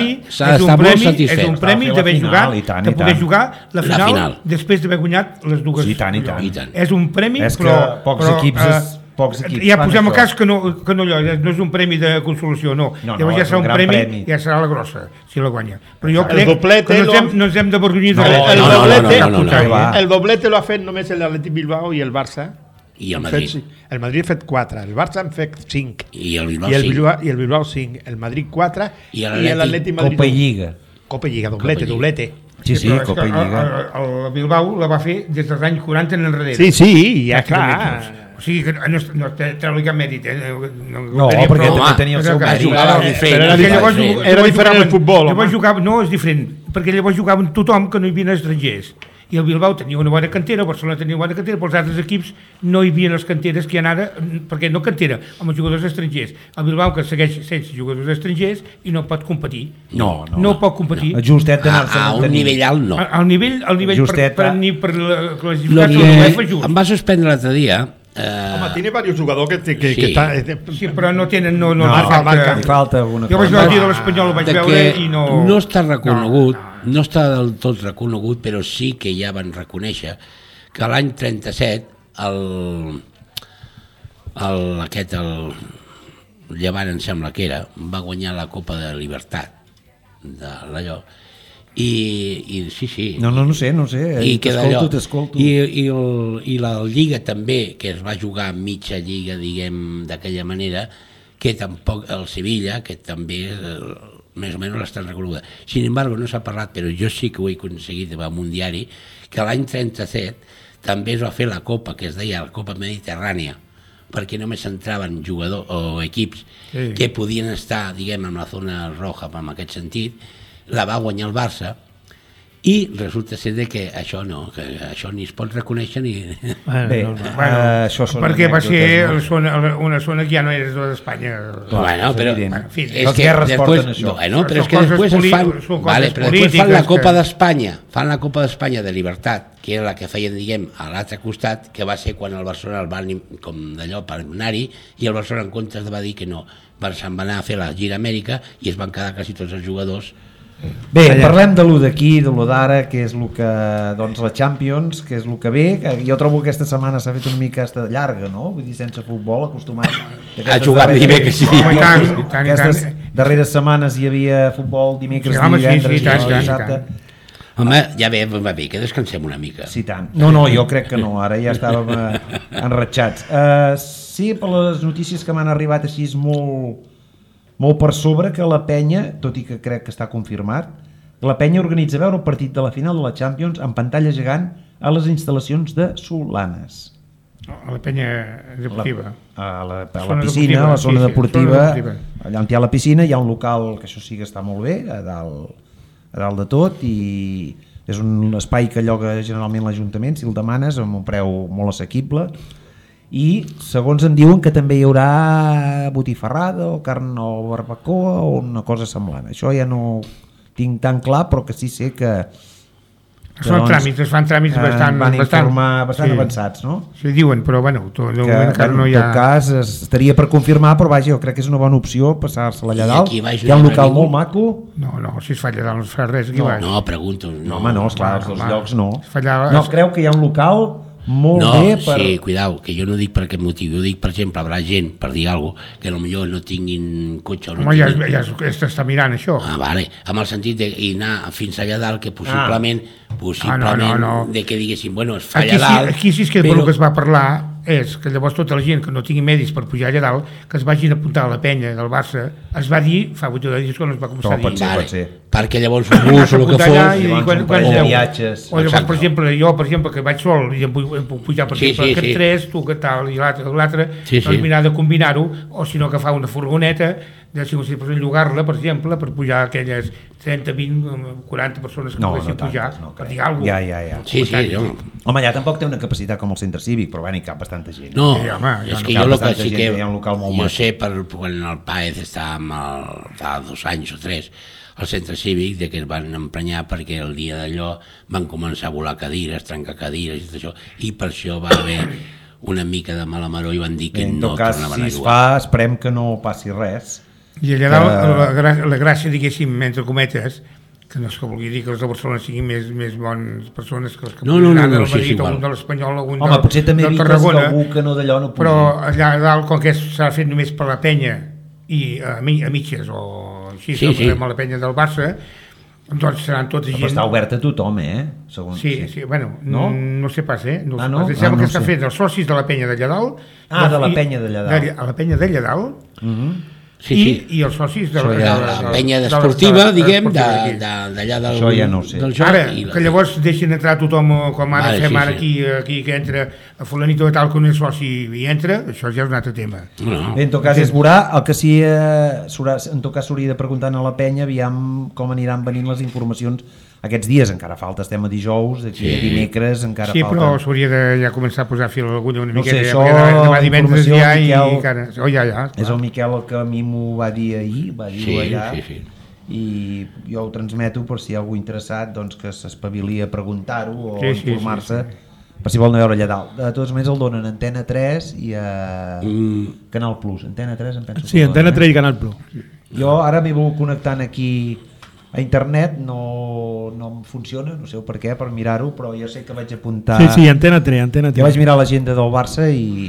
Speaker 4: un premi d'haver jugat, de poder jugar la final després d'haver guanyat les dues.
Speaker 2: I tant.
Speaker 4: És un premi,
Speaker 2: és que pocs equips
Speaker 4: ja posem el cas que no és un premi de consolació, no. Llavors ja serà un premi, ja serà la grossa si la guanya. Però jo crec que no ens hem de vergonyir de res.
Speaker 10: El doblete lo ha fet només l'Atlètic Bilbao i el Barça.
Speaker 3: I el Madrid.
Speaker 10: El Madrid ha fet 4, el Barça han fet 5.
Speaker 3: I el Bilbao
Speaker 10: 5. El Madrid 4
Speaker 3: i l'Atlètic
Speaker 2: Madrid Copa i Lliga.
Speaker 10: Copa i Lliga, doblete.
Speaker 2: Sí, Copa i Lliga.
Speaker 4: El Bilbao la va fer des dels anys 40 en enrere.
Speaker 10: Sí, ja clar.
Speaker 4: O sigui que no treu-li cap mèrit,
Speaker 2: No, perquè també tenia el seu
Speaker 10: mèrit. Era diferent el futbol.
Speaker 4: No, és diferent, perquè llavors jugaven tothom que no hi havia estrangers. I el Bilbao tenia una bona cantera, Barcelona tenia una bona cantera, però els altres equips no hi havia les canteres que hi ha ara, perquè no cantera, amb els jugadors estrangers. El Bilbao que segueix sense jugadors estrangers i no pot competir.
Speaker 2: No
Speaker 4: pot competir.
Speaker 2: Justet d'anar-se
Speaker 3: a un nivell alt, no.
Speaker 4: Al nivell per la classificació de l'UEFA just.
Speaker 3: Em va suspendre l'altre dia.
Speaker 10: Home, tiene varios jugadors que está...
Speaker 4: Sí, però no tenen... No
Speaker 2: falta alguna cosa.
Speaker 4: Jo vaig veure el dia de l'Espanyol, ho vaig veure i no...
Speaker 3: No està reconegut, no està del tot reconegut, però sí que ja van reconèixer que l'any 37 el Llevant, em sembla que era, va guanyar la Copa de Libertat de l'allò. I sí.
Speaker 2: No sé.
Speaker 3: I
Speaker 2: t'escolto.
Speaker 3: I la Lliga també, que es va jugar a mitja lliga, diguem, d'aquella manera, que tampoc el Sevilla, que també més o menys l'estan reconeguda. Sin embargo, no s'ha parlat, però jo sí que ho he aconseguit amb un diari, que l'any 37 també es va fer la Copa, que es deia la Copa Mediterrània, perquè només entraven jugadors o equips que podien estar, diguem, en la zona roja, en aquest sentit. La va guanyar el Barça i resulta ser que això ni es pot reconèixer ni...
Speaker 4: perquè va ser una zona que ja no és d'Espanya.
Speaker 3: Bueno, però
Speaker 2: les guerres porten això.
Speaker 3: Bueno, però és que després fan la Copa d'Espanya, de Libertat, que era la que feien, diguem, a l'altre costat, que va ser quan el Barcelona el van com d'allò per anar-hi, i el Barcelona en comptes va dir que no, se'n va anar a fer la gira Amèrica i es van quedar quasi tots els jugadors.
Speaker 2: Bé, parlem de lo d'aquí, de lo d'ara, que és el que, doncs, la Champions, que és el que ve. Jo trobo que aquesta setmana s'ha fet una mica llarga, no? Vull dir, sense futbol, acostumat
Speaker 3: a jugar dimecres i divendres.
Speaker 2: Aquestes darreres setmanes hi havia futbol dimecres i divendres i dissabte.
Speaker 3: Home, ja va bé, que descansem una mica.
Speaker 2: Sí, tant. No, jo crec que no, ara ja estàvem enratxats. Sí, per les notícies que m'han arribat així molt per sobre, que la Penya, tot i que crec que està confirmat, la Penya organitza veure el partit de la final de la Champions en pantalla gegant a les instal·lacions de Solanes.
Speaker 4: A la Penya deportiva.
Speaker 2: A la piscina, a la zona deportiva. Allà on hi ha la piscina hi ha un local, que això sí que està molt bé, a dalt de tot, i és un espai que lloga generalment l'Ajuntament, si el demanes, amb un preu molt assequible. I segons em diuen que també hi haurà botifarrada o carn o barbacoa o una cosa semblant. Això ja no tinc tan clar, però que sí sé que
Speaker 4: es fan tràmits bastant
Speaker 2: avançats, no?
Speaker 4: Sí, diuen, però bueno,
Speaker 2: en tot cas estaria per confirmar, però vaja, jo crec que és una bona opció passar-se-la allà dalt. Hi ha un local molt maco.
Speaker 4: No, si es fa allà dalt no es fa res.
Speaker 3: No, pregunto.
Speaker 2: No, home, no, esclar, els dos llocs no. No, creu que hi ha un local molt bé per...
Speaker 3: Sí, cuidao, que jo no dic per aquest motiu, jo dic, per exemple, haurà gent, per dir alguna cosa, que potser no tinguin cotxe o no
Speaker 4: Home,
Speaker 3: tinguin...
Speaker 4: ja s'està mirant això.
Speaker 3: Vale, amb el sentit d'anar fins allà dalt, que possiblement de que diguéssim, bueno, es fa allà dalt...
Speaker 4: Aquí sí que el que es va parlar és que llavors tota la gent que no tingui medis per pujar allà dalt, que es vagin a apuntar a la penya del Barça, es va dir, fa 8 dies quan es va començar a dir.
Speaker 2: Pot ser.
Speaker 3: Perquè llavors un bus o el que fos...
Speaker 2: O viatges.
Speaker 4: O llavors, per exemple, que vaig sol i em puc pujar per aquest 3, tu que tal, i l'altre, doncs mirar de combinar-ho, o si no agafar una furgoneta, de 50% llogar-la, per exemple, per pujar aquelles 30, 20, 40 persones que poguessin pujar, per dir alguna cosa.
Speaker 2: Ja.
Speaker 3: Sí,
Speaker 2: home, allà tampoc té una capacitat com el centre cívic, però hi cap bastanta gent.
Speaker 3: No, és que jo el que sí que... Jo sé, quan el Páez estava fa 2 anys o 3 al centre cívic, que es van emprenyar perquè el dia d'allò van començar a volar cadires, trencar cadires i tot això, i per això va haver una mica de mala maror i van dir que no tornaven a jugar.
Speaker 2: Si es fa, esperem que no passi res.
Speaker 4: I allà dalt, la gràcia, diguéssim, entre cometes, que no és que vulgui dir que els de Barcelona siguin més bones persones que els que
Speaker 3: no,
Speaker 4: del Madrid, un de l'Espanyol, un
Speaker 2: del Tarragona. Home, potser també diques algú que no d'allò no pugui.
Speaker 4: Però allà dalt, com que s'ha fet només per la penya i a mitges o així, amb la penya del Barça, doncs seran tota gent...
Speaker 2: Però està obert a tothom,
Speaker 4: Segons, sí, bueno, no sé pas, no? Sembla que està fet els socis de la penya d'allà dalt.
Speaker 2: De la penya d'allà dalt.
Speaker 4: A la penya d'allà dalt. I els socis de
Speaker 3: la penya esportiva, diguem, d'allà del joc.
Speaker 4: Ara, que llavors deixin entrar tothom, com ara fem ara aquí, que entra a fulanito de tal que un és soci i entra, això ja és un altre tema.
Speaker 2: Bé, en tot cas es veurà, el que sí, en tot cas s'hauria de preguntar a la penya, aviam com aniran venint les informacions aquests dies, encara falta, estem a dijous, d'aquí a dimecres encara falta.
Speaker 4: Sí, però s'hauria de ja començar a posar fil a l'agulla una miqueta.
Speaker 2: No sé, això,
Speaker 4: demà divendres ja i encara...
Speaker 2: És el Miquel el que a mi m'ho va dir ahir, va dir-ho allà, i jo ho transmeto per si hi ha algú interessat, doncs que s'espavili a preguntar-ho o informar-se, per si vol anar a veure allà dalt. De totes maneres el donen a Antena 3 i a Canal Plus. Antena 3 em penso.
Speaker 10: Sí, Antena 3 i Canal Plus.
Speaker 2: Jo ara m'he volgut connectant aquí a internet, no em funciona, no sé per què, per mirar-ho, però jo sé que vaig apuntar...
Speaker 10: Sí, Antena 3.
Speaker 2: Jo vaig mirar l'agenda del Barça i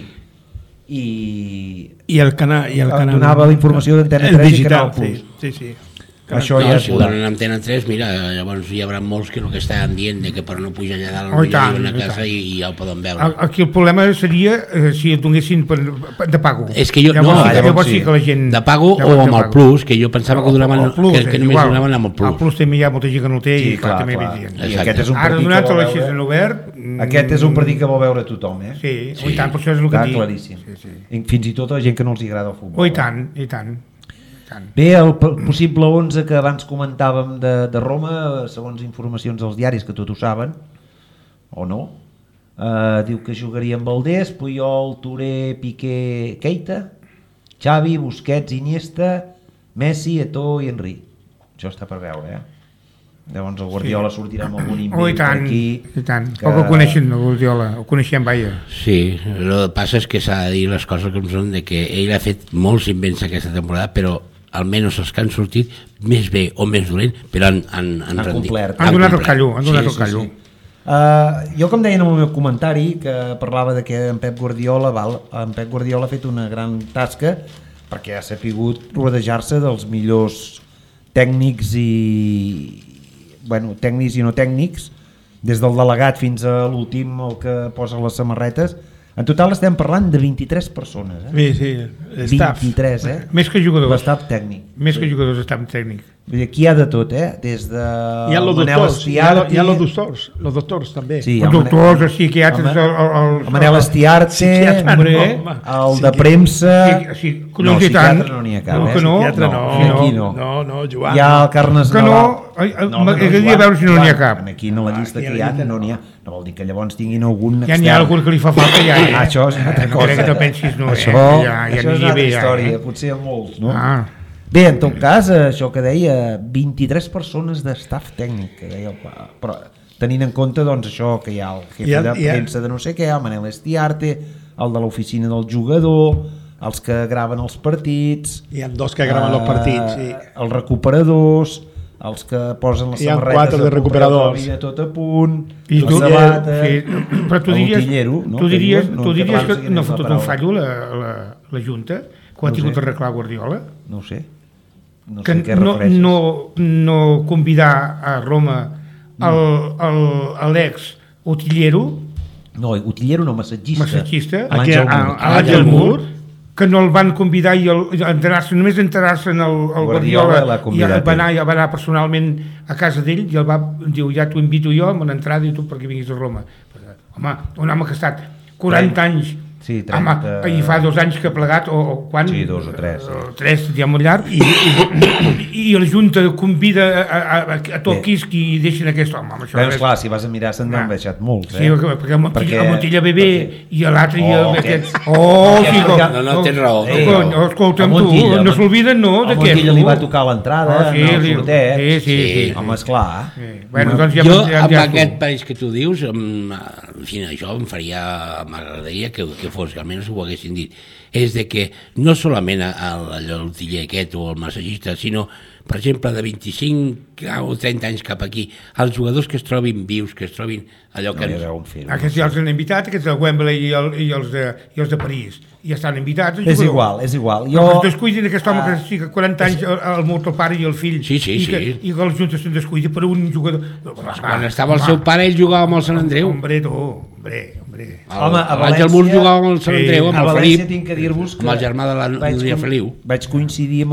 Speaker 10: el canal
Speaker 2: donava la informació d'Antena 3 i Canal Plus.
Speaker 10: Sí.
Speaker 3: Això ja si ho donen a Antena 3, mira, llavors hi haurà molts que el que estaven dient que per no pujar allà dalt a casa i ja ho poden veure.
Speaker 4: Aquí el problema seria si el donessin de pago.
Speaker 3: És que jo,
Speaker 4: llavors sí que la gent...
Speaker 3: De pago o amb el Plus, que jo pensava que només donaven amb el Plus.
Speaker 4: El Plus també hi ha molta gent que no té i clar, també vindrien. Ara donat a l'així en obert...
Speaker 2: Aquest és un partit que vol veure tothom,
Speaker 4: Sí, i tant, per això és el que dic.
Speaker 2: Claríssim. Fins i tot a gent que no els agrada el futbol.
Speaker 4: I tant.
Speaker 2: Bé, el possible 11 que abans comentàvem de Roma, segons informacions dels diaris, que tot ho saben, o no, diu que jugaria amb Valdés, Puyol, Touré, Piqué, Keita, Xavi, Busquets, Iniesta, Messi, Eto'o i Henry. Això està per veure, Llavors el Guardiola sortirà amb algun invent per aquí.
Speaker 4: I tant, poc el coneixen el Guardiola, el coneixem, vaja.
Speaker 3: Sí, el que passa és que s'ha de dir les coses com són, de que ell ha fet molts invents aquesta temporada, però almenys els que han sortit més bé o més dolent, però han
Speaker 2: complert.
Speaker 4: Han donat el callo.
Speaker 2: Jo, com deia en el meu comentari, que parlava de que en Pep Guardiola ha fet una gran tasca perquè ha sapigut rodejar-se dels millors tècnics tècnics i no tècnics, des del delegat fins a l'últim, el que posa les samarretes. En total estem parlant de 23 persones.
Speaker 10: Sí, staff.
Speaker 2: 23,
Speaker 4: Més que jugadors.
Speaker 2: L'estat tècnic.
Speaker 4: Més que jugadors, estat tècnic.
Speaker 2: Aquí hi ha de tot, des de
Speaker 10: hi ha los doctors també.
Speaker 2: Sí,
Speaker 4: els doctors, els psiquiatres,
Speaker 2: el Manel Estiarte, el de premsa... No, psiquiatre no n'hi ha cap.
Speaker 10: Aquí no, Joan.
Speaker 2: Hi ha el Carles Navarro.
Speaker 4: M'agradaria veure si no n'hi ha cap.
Speaker 2: Aquí en la llista que hi ha no n'hi ha. No vol dir que llavors tinguin algun
Speaker 4: extern. Ja n'hi ha algun que li fa falta ja.
Speaker 2: Això és una altra cosa.
Speaker 4: No crec que te pensis, no.
Speaker 2: Això és una altra història, potser a molts, no? Bé, en tot cas, això que deia, 23 persones d'estaf tècnic, que deia, però tenint en compte doncs, això que hi ha el jefe de premsa de no sé què, el Manel Estiarte, el de l'oficina del jugador, els que graven els partits...
Speaker 10: Hi ha dos que graven els partits, sí.
Speaker 2: Els recuperadors, els que posen les
Speaker 10: Hi ha
Speaker 2: samarretes
Speaker 10: 4 de recuperadors.
Speaker 2: tot a punt,
Speaker 4: I
Speaker 2: la
Speaker 4: tu,
Speaker 2: sabata,
Speaker 4: però tu diries,
Speaker 2: no?
Speaker 4: tu diries que no ha
Speaker 2: fotut
Speaker 4: fotut un fallo la Junta que ho ha tingut d'arreglar Guardiola?
Speaker 2: No ho sé. No
Speaker 4: que
Speaker 2: sé què refereixes.
Speaker 4: no convidar a Roma l'ex Utillero,
Speaker 2: Utillero no, massatgista,
Speaker 4: Àngel Mur, que no el van convidar i només enterar-se el Guardiola i va anar personalment a casa d'ell i el va dir, ja t'ho invito jo amb una entrada i tu perquè vinguis a Roma. Home, un home que ha estat 40 anys,
Speaker 2: sí, 30...
Speaker 4: i fa 2 anys que ha plegat, o quan?
Speaker 2: Sí, 2 o 3.
Speaker 4: 3, ja molt llarg, i la Junta convida a tot quisqui i deixen aquest home.
Speaker 2: Doncs clar, si vas a mirar se'n han deixat molts.
Speaker 4: Sí, perquè a Montilla Bebé i a l'altre i aquest...
Speaker 3: No, tens raó.
Speaker 4: Escolta'm tu, no s'olviden, no?
Speaker 2: A Montilla li va tocar l'entrada, en el sorteig.
Speaker 4: Sí.
Speaker 2: Home, esclar.
Speaker 3: Jo, amb aquest país que tu dius, això m'agradaria que fos, que almenys ho haguessin dit, és de que no solament l'utiller aquest o el massagista, sinó, per exemple, de 25 o 30 anys cap aquí, els jugadors que es trobin vius, que es trobin allò que...
Speaker 4: Aquests ja els han invitat, aquests de Wembley i els de París, ja estan invitats.
Speaker 2: És igual.
Speaker 4: Que es descuidin aquest home que sigui 40 anys, el mort, el pare i el fill, i que els juntes se'n descuidi per un jugador...
Speaker 3: Quan estava el seu pare, ell jugava amb el Sant Andreu.
Speaker 4: Hombre.
Speaker 2: Home, a València...
Speaker 3: El Mur jugava amb el Sant Andreu, amb el Felip,
Speaker 2: tinc que dir-vos que
Speaker 3: amb el germà de la Núria Feliu.
Speaker 2: Vaig coincidir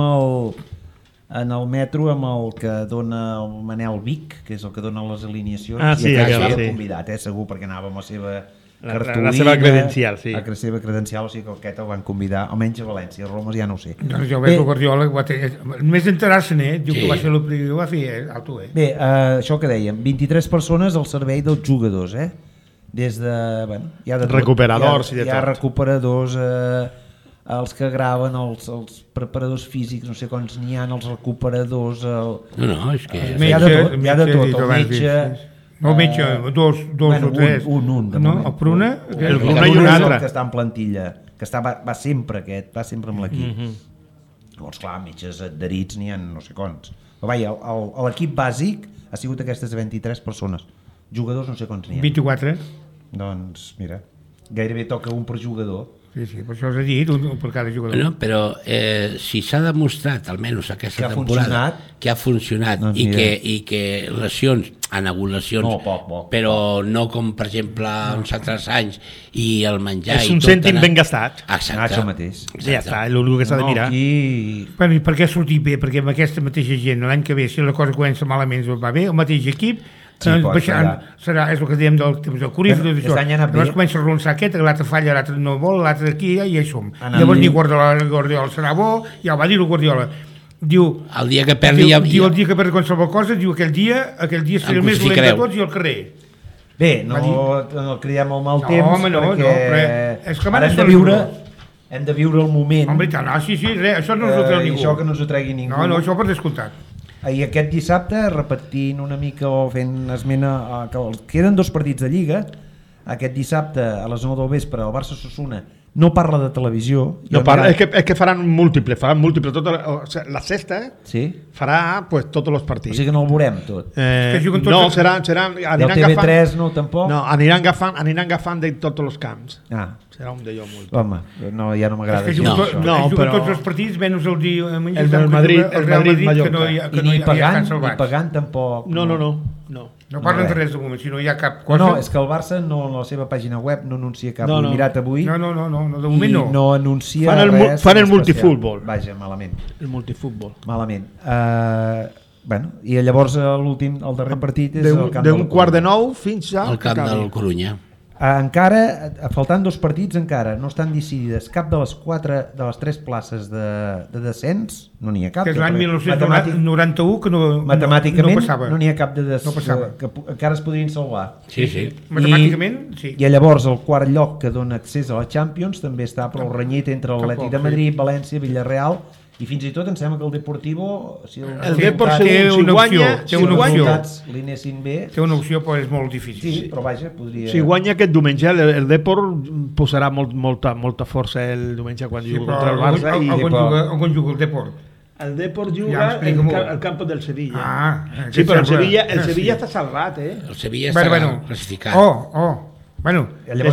Speaker 2: en el metro amb el que dona el Manel Vic, que és el que dona les alineacions, i aquest l'ha convidat, segur, perquè anava amb la seva cartolina,
Speaker 10: la seva credencial, sí.
Speaker 2: La seva credencial, o sigui que aquest el van convidar, almenys a València, a Roma ja no ho sé.
Speaker 4: Doncs jo veig el Guardiola, només enterar-se-ne, diu que va ser el primer, ho va fer, alto,
Speaker 2: Bé, això que dèiem, 23 persones al servei dels jugadors, des de... Bueno, hi ha de tot.
Speaker 10: Recuperadors i de tot.
Speaker 2: Hi ha recuperadors, els que graven, els preparadors físics, no sé quants n'hi ha, els recuperadors...
Speaker 3: No, és que...
Speaker 2: Hi ha de tot, el metge...
Speaker 4: No, metge, dos o tres.
Speaker 2: Un,
Speaker 4: no? El Pruna?
Speaker 10: El Pruna i un altre.
Speaker 2: Que està en plantilla, que va sempre aquest, va sempre amb l'equip. Llavors, clar, metges adherits n'hi ha no sé quants. Però vaja, l'equip bàsic ha sigut aquestes 23 persones. Jugadors no sé quants n'hi ha.
Speaker 4: 24.
Speaker 2: Doncs, mira, gairebé toca un per jugador.
Speaker 4: Sí, per això s'ha dit, un per cada jugador.
Speaker 3: No, però si s'ha demostrat, almenys aquesta temporada, que ha funcionat doncs i que lesions, han hagut lesions,
Speaker 2: poc.
Speaker 3: Però no com, per exemple, uns altres anys i el menjar...
Speaker 10: És un cèntim ben gastat.
Speaker 3: Exacte.
Speaker 2: Això mateix.
Speaker 10: Ja està, és l'únic que s'ha de mirar.
Speaker 4: Bueno, i per què sortir bé? Perquè amb aquesta mateixa gent, l'any que ve, si la cosa comença malament, va bé, el mateix equip... serà, és el que dèiem del temps del Corif, llavors comença a arronsar aquest, l'altre falla, l'altre no vol, l'altre aquí, ja hi som. Llavors diu Guardiola serà bo, ja ho va dir el Guardiola. Diu,
Speaker 3: el dia que perdi
Speaker 4: el dia que perdi qualsevol cosa, diu aquell dia serà el més dolent de tots i al carrer.
Speaker 2: Bé, no cridem el mal temps,
Speaker 4: perquè
Speaker 2: ara hem de viure el moment.
Speaker 4: Home, sí, això no ens ho treu ningú.
Speaker 2: Això que no s'ho tregui ningú.
Speaker 4: No, això per descomptat.
Speaker 2: I aquest dissabte, repetint una mica o fent esmena que queden 2 partits de Lliga, aquest dissabte a les 9 del vespre el Barça-Osasuna no parla de televisió.
Speaker 10: No parla, és que faran múltiple, la sexta farà tots els partits.
Speaker 2: O sigui que no el veurem tot.
Speaker 10: No, seran
Speaker 2: el TV3 no, tampoc?
Speaker 10: No, aniran agafant de tots els camps. Serà un d'allò molt.
Speaker 2: Home, ja no m'agrada.
Speaker 4: És que juguen tots els partits, menys el dia...
Speaker 10: El Madrid,
Speaker 2: Mallorca. I ni pagant tampoc.
Speaker 4: No parlen de res de moment, si no hi ha cap
Speaker 2: cosa... No, és que el Barça en la seva pàgina web no anuncia cap. Ho he mirat avui.
Speaker 4: No, de moment no.
Speaker 2: I no anuncia res.
Speaker 10: Fan el multifútbol.
Speaker 2: Vaja, malament.
Speaker 10: El multifútbol.
Speaker 2: Malament. Bueno, i llavors el darrer partit és el camp del
Speaker 10: Corunya. D'un 8:15 fins
Speaker 3: al camp del Corunya.
Speaker 2: Encara, faltant 2 partits, encara no estan decidides cap de les 3 places de descens, no n'hi ha cap.
Speaker 4: Que és l'any 1991 que no passava.
Speaker 2: No n'hi ha cap que encara es podrien salvar.
Speaker 3: Sí.
Speaker 4: Matemàticament, sí.
Speaker 2: I llavors el quart lloc que dona accés a la Champions també està prou renyit entre l'Atlètic de Madrid, València, Villarreal, i fins i tot em sembla que el Deportivo...
Speaker 10: El Depor té una opció.
Speaker 4: Té una opció, però és molt difícil.
Speaker 2: Sí, però vaja, podria...
Speaker 10: Si guanya aquest diumenge, el Depor posarà molta força el diumenge quan jugui contra el Barça.
Speaker 4: On juga el Depor?
Speaker 10: El Depor juga al campo del Sevilla.
Speaker 4: Sí,
Speaker 10: però el Sevilla està salvat,
Speaker 3: El Sevilla està classificat.
Speaker 4: Bueno,
Speaker 10: llavors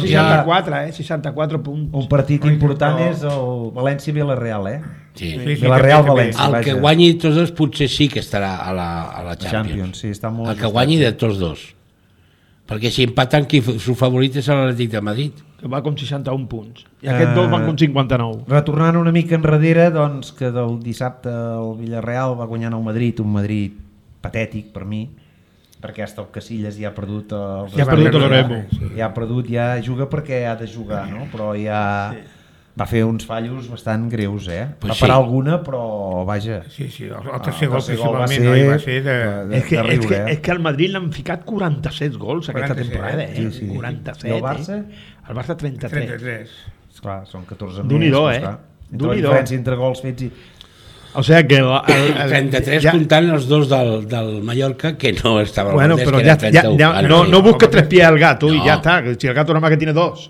Speaker 10: 64 punts.
Speaker 2: Un partit important és el València-Villarreal,
Speaker 3: Sí.
Speaker 2: Villarreal-València.
Speaker 3: El que guanyi tots dos potser sí que estarà a la Champions.
Speaker 2: Sí, està molt
Speaker 3: el que guanyi de tots dos. Perquè si empaten, qui su favorit és l'Atlètic de Madrid.
Speaker 10: Que va com 61 punts. I aquests dos van com 59.
Speaker 2: Retornant una mica enrere, doncs, que del dissabte el Villarreal va guanyant el Madrid, un Madrid patètic per mi, perquè hasta el Casillas ja ha perdut
Speaker 10: l'Oremo.
Speaker 2: Ja ha perdut, ja juga perquè ha de jugar, no? Però ja va fer uns fallos bastant greus, va parar alguna, però vaja.
Speaker 4: Sí, el tercer gol principalment va ser de
Speaker 10: riure. És que al Madrid l'han ficat 47 gols aquesta temporada, 47.
Speaker 2: I el Barça?
Speaker 10: El Barça 33.
Speaker 2: Esclar, són 14 més.
Speaker 10: D'un-i-do,
Speaker 2: Entre la diferència entre gols fets i...
Speaker 10: O sigui que...
Speaker 3: 33 comptant els dos del Mallorca, que no estava al
Speaker 10: Valdés, que era 31. No busques tres pies al gato y ya está. Si el gato nada más que tiene dos.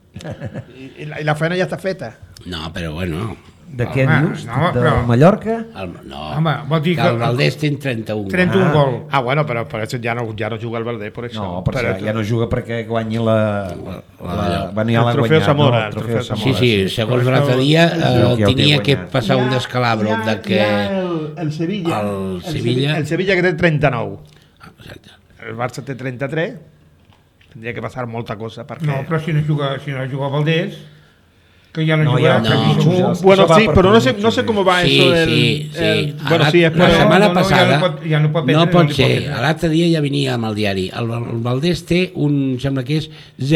Speaker 10: Y la faena ya está feta.
Speaker 3: No, però bueno...
Speaker 2: De què dius? Del Mallorca?
Speaker 3: Home, vol dir que el Valdés té 31
Speaker 4: gols.
Speaker 10: Bueno, però per això ja no juga el Valdés, per això.
Speaker 2: No, per això ja no juga perquè guanyi el
Speaker 10: trofeu Zamora.
Speaker 3: Sí, segons l'altre dia tenia que passar un descalabro de que
Speaker 10: el Sevilla que té 39. El Barça té 33. Tindria que passar molta cosa perquè...
Speaker 4: No, però si no juga Valdés, que ya no
Speaker 10: juga. Bueno, sí, pero no sé cómo va eso del...
Speaker 3: Sí.
Speaker 10: Bueno, sí,
Speaker 3: la setmana passada
Speaker 4: no
Speaker 3: pot ser. L'altre dia ja venia amb el diari. El Valdés té sembla que és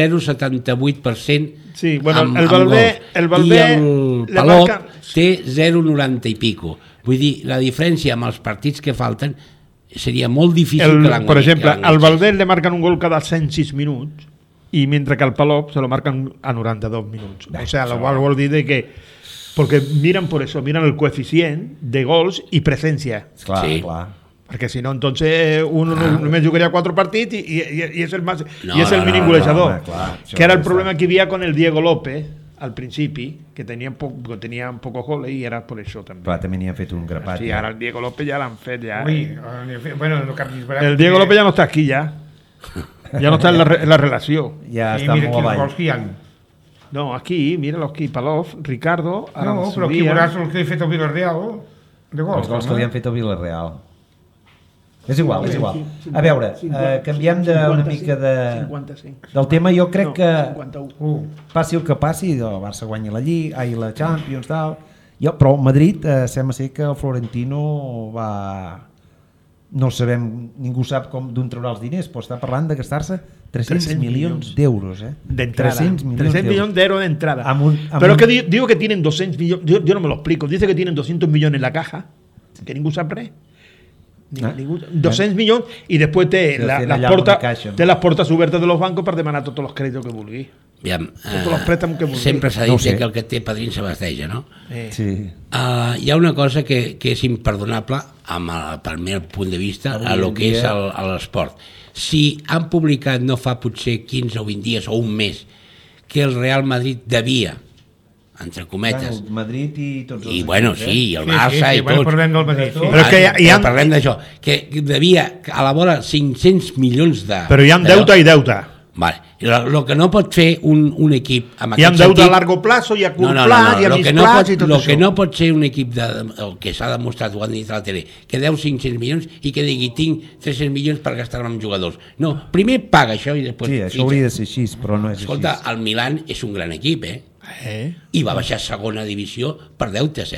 Speaker 3: 0,78%.
Speaker 10: Sí, bueno, el Valdés...
Speaker 3: I el Palop té 0,90 i pico. Vull dir, la diferència amb els partits que falten seria molt difícil que l'enguanyi.
Speaker 10: Per exemple, al Valdés le marcan un gol cada 106 minuts y mientras que al Palop se lo marcan a 92 minutos. O sea, lo cual vol dir de que... Porque miran por eso, miran el coeficiente de gols y presencia.
Speaker 2: Clar, clar.
Speaker 10: Perquè si no, entonces uno només jugaria 4 partits y es el más y es el mini golejador. Que era el problema que havia con el Diego López al principi, que tenien poco goles i era per això també.
Speaker 2: Clar, també n'hi ha fet un grapat.
Speaker 10: Sí, ara el Diego López ja l'han fet ja.
Speaker 4: Bueno, no cap disbarat.
Speaker 10: El Diego López ja no està aquí ja. Ja no està en la relació.
Speaker 2: Ja està molt avall.
Speaker 10: No, aquí, mira aquí, Palov, Ricardo,
Speaker 4: no, però aquí veuràs el que ha fet el Villarreal de gols.
Speaker 2: Els gols que li han fet el Villarreal. És igual. A veure, canviem una mica del tema. Jo crec que passi el que passi, el Barça guanya la Champions, tal. Però el Madrid sembla ser que el Florentino va... No sabem, ningú sap d'on traurà els diners, però està parlant de gastar-se 300 milions d'euros.
Speaker 10: D'entrada. 300 millones de euros de entrada. Pero que digo que tienen 200 millones, yo no me lo explico, dice que tienen 200 millones en la caja, que ningú sap res. 200 milions i després té les portes obertes de los bancos per demanar tots els crèdits que vulgui.
Speaker 3: Sempre s'ha dit que el que té padrín s'abasteja, no?
Speaker 2: Sí.
Speaker 3: Hi ha una cosa que és imperdonable per mi punt de vista a lo que és l'esport. Si han publicat no fa potser 15 o 20 dies o un mes que el Real Madrid devia, entre cometes,
Speaker 2: el Madrid i tots els
Speaker 3: i bueno, sí, i el Barça i tots,
Speaker 4: parlem del Madrid,
Speaker 3: però que parlem d'això, que devia a la vora 500 milions de...
Speaker 10: Però hi ha deute i deute.
Speaker 3: Vale. Lo que no pot fer un equip amb
Speaker 10: hi ha deute a largo plazo i a curt plaç i a mig plaç i tot això.
Speaker 3: El que no pot ser un equip que s'ha demostrat, ho han dit a la tele, que deu 500 milions i que digui tinc 300 milions per gastar-me amb jugadors. No, primer paga això i després...
Speaker 2: Sí, això hauria de ser així, però no és així.
Speaker 3: Escolta, el Milan és un gran equip, i va baixar a segona divisió per deutes,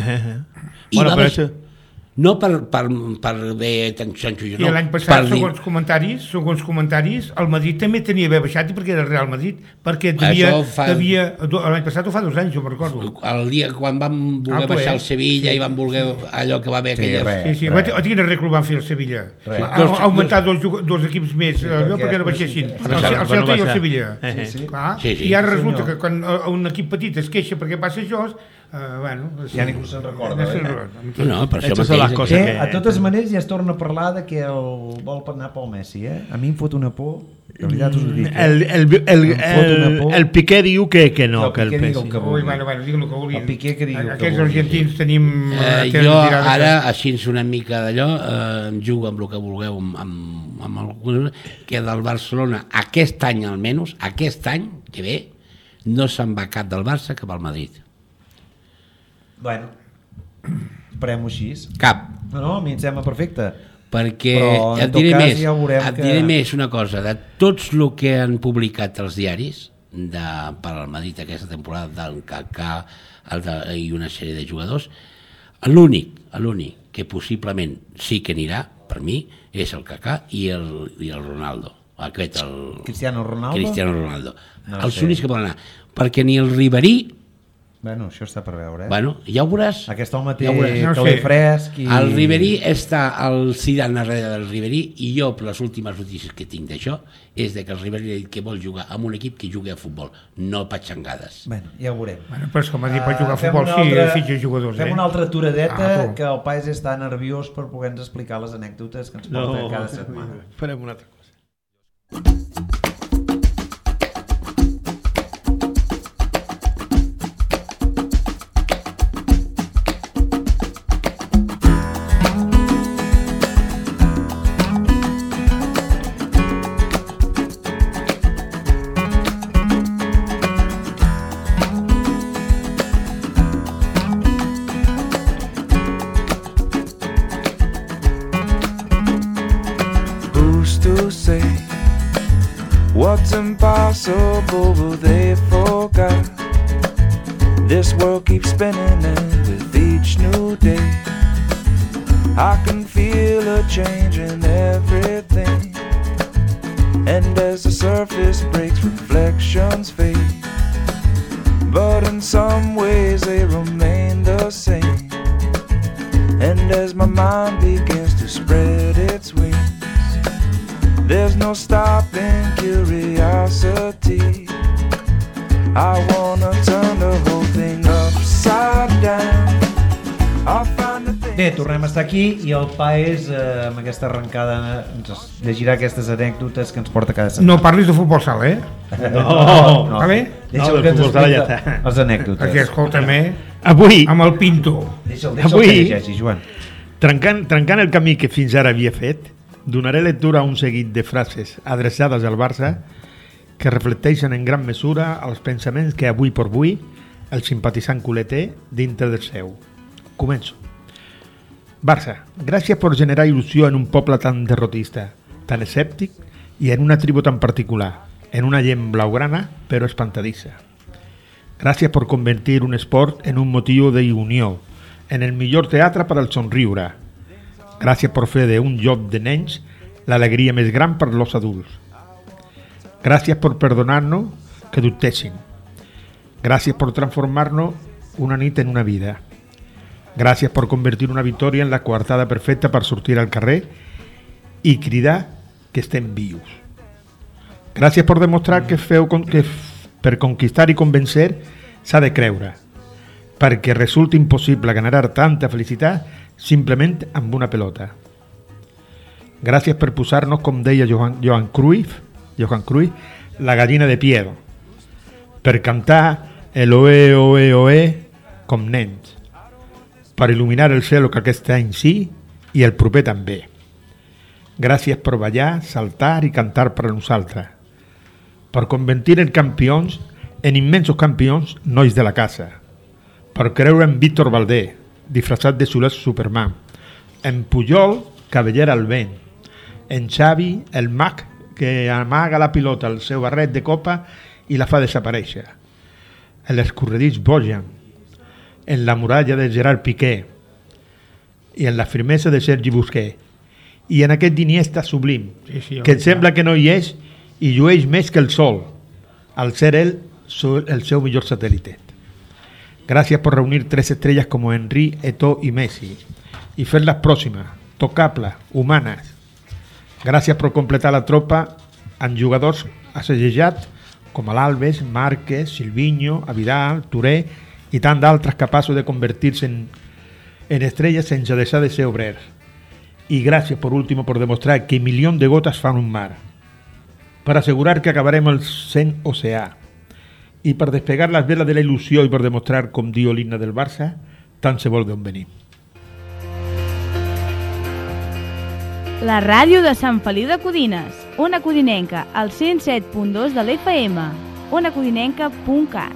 Speaker 3: i
Speaker 10: bueno,
Speaker 3: va baixar... No per haver tant Sancho
Speaker 4: i l'any passat, segons comentaris, el Madrid també tenia d'haver baixat i perquè era el Real Madrid, perquè l'any passat ho fa 2 anys, jo me'n recordo.
Speaker 3: El dia quan van voler baixar el Sevilla i van voler allò que va haver aquella...
Speaker 4: Sí, quin arreglo van fer el Sevilla? Augmentar dos equips més, perquè no baixessin, el Celta i el Sevilla. I ara resulta que quan un equip petit es queixa perquè passa això, bueno,
Speaker 2: ja ningú se'n recorda.
Speaker 3: No, per això
Speaker 2: són les coses que... A totes maneres ja es torna a parlar de que el vol anar pel Messi, A mi em fot una por, de veritat us ho dic.
Speaker 10: El Piqué diu que no, que el Messi.
Speaker 4: Bueno, digue-lo que vulgui.
Speaker 2: El Piqué que digui el que
Speaker 4: Aquests argentins tenim...
Speaker 3: Jo ara, així una mica d'allò, jugo amb el que vulgueu, amb el que del Barcelona, aquest any almenys, aquest any que ve, no se'n va cap del Barça cap al Madrid.
Speaker 2: Bueno, esperem-ho així.
Speaker 3: Cap.
Speaker 2: No, a mi em sembla perfecte.
Speaker 3: Perquè et diré més una cosa, de tots el que han publicat els diaris per al Madrid aquesta temporada, del Kaká i una sèrie de jugadors, l'únic que possiblement sí que anirà, per mi, és el Kaká i el Ronaldo.
Speaker 2: Cristiano
Speaker 3: Ronaldo. Els únics que poden anar. Perquè ni el Ribery...
Speaker 2: Bueno, això està per veure,
Speaker 3: Bueno, ja ho veuràs.
Speaker 2: Aquest home té calé fresc i...
Speaker 3: El Ribery està al Zidane darrere del Ribery i jo, per les últimes notícies que tinc d'això, és de que el Ribery ha dit que vol jugar amb un equip que jugui a futbol, no patxangades.
Speaker 2: Bueno, ja ho veurem.
Speaker 4: Però és com ha dit, pot jugar a futbol si jugadors.
Speaker 2: Fem una altra aturadeta, que el país està nerviós per poder-nos explicar les anècdotes que ens porta cada setmana.
Speaker 10: Farem una altra cosa.
Speaker 13: What's impossible, but they forgot. This world keeps spinning and with each new day I can feel a change in everything. And as the surface breaks, reflections fade, but in some ways they remain the same. And as my mind begins to spread its wings, there's no stopping curiosity. I wanna turn the whole thing upside down.
Speaker 2: Bé, tornem a estar aquí i el Paes amb aquesta arrencada ens llegirà aquestes anècdotes que ens porta cada setmana.
Speaker 4: No parlis de futbol sala,
Speaker 10: No.
Speaker 4: Va bé?
Speaker 2: Deixa'm que ens expliqui les anècdotes.
Speaker 4: Aquí, escolta'm,
Speaker 10: Avui,
Speaker 4: amb el Pinto.
Speaker 2: Deixa'l que llegeixi, Joan.
Speaker 10: Trencant el camí que fins ara havia fet, donaré lectura a un seguit de frases adreçades al Barça que reflecteixen en gran mesura els pensaments que avui per avui el simpatitzant culer té dintre del seu. Començo. Barça, gràcies per generar il·lusió en un poble tan derrotista, tan escèptic i en una tribu tan particular, en una gent blaugrana però espantadissa. Gràcies per convertir un esport en un motiu d'unió, en el millor teatre per al somriure. Gràcies per fer d'un joc de nens l'alegria més gran per als adults. Gràcies per perdonar-nos que dubtéssim. Gràcies per transformar-nos una nit en una vida. Gràcies per convertir una victòria en la coartada perfecta per sortir al carrer i cridar que estem vius. Gràcies per demostrar que per conquistar i convencer s'ha de creure, perquè resulta impossible generar tanta felicitat simplement amb una pelota. Gràcies per posar-nos, com deia Johan Cruyff, la gallina de piedra, per cantar el oe, oe, oe com nens, per il·luminar el cel que aquest any sí i el proper també. Gràcies per ballar, saltar i cantar per a nosaltres, per convertir en campions, en immensos campions, nois de la casa, per creure en Víctor Valdé, disfressat de Soler Superman, en Pujol, cabellera al vent, en Xavi, el mag que amaga la pilota al seu barret de copa i la fa desaparèixer, en l'escorredís Bojan, en la muralla de Gerard Piqué i en la firmesa de Sergi Busquets i en aquest Iniesta sublim que et sembla que no hi és i llueix més que el sol al ser ell el seu millor satèl·lit. Gràcies per reunir 3 estrelles com Henry, Eto'o i Messi i fer-les pròximes, tocables, humanes. Gràcies per completar la tropa amb jugadors assajejats com l'Alves, Márquez, Silvinho, Vidal, Touré y tant d'altres capaços de convertirse en estrellas sin dejar de ser obreros. Y gracias por último por demostrar que 1.000.000 de gotas fan un mar, per asegurar que acabarem el 100 oceà i per despegar les veles de la il·lusió i per demostrar, com diu l'himne del Barça, tant se vol d'on venim.
Speaker 5: La ràdio de Sant Feliu de Codines, Ona Codinenca, al 107.2 de l'FM, onacodinenca.cat.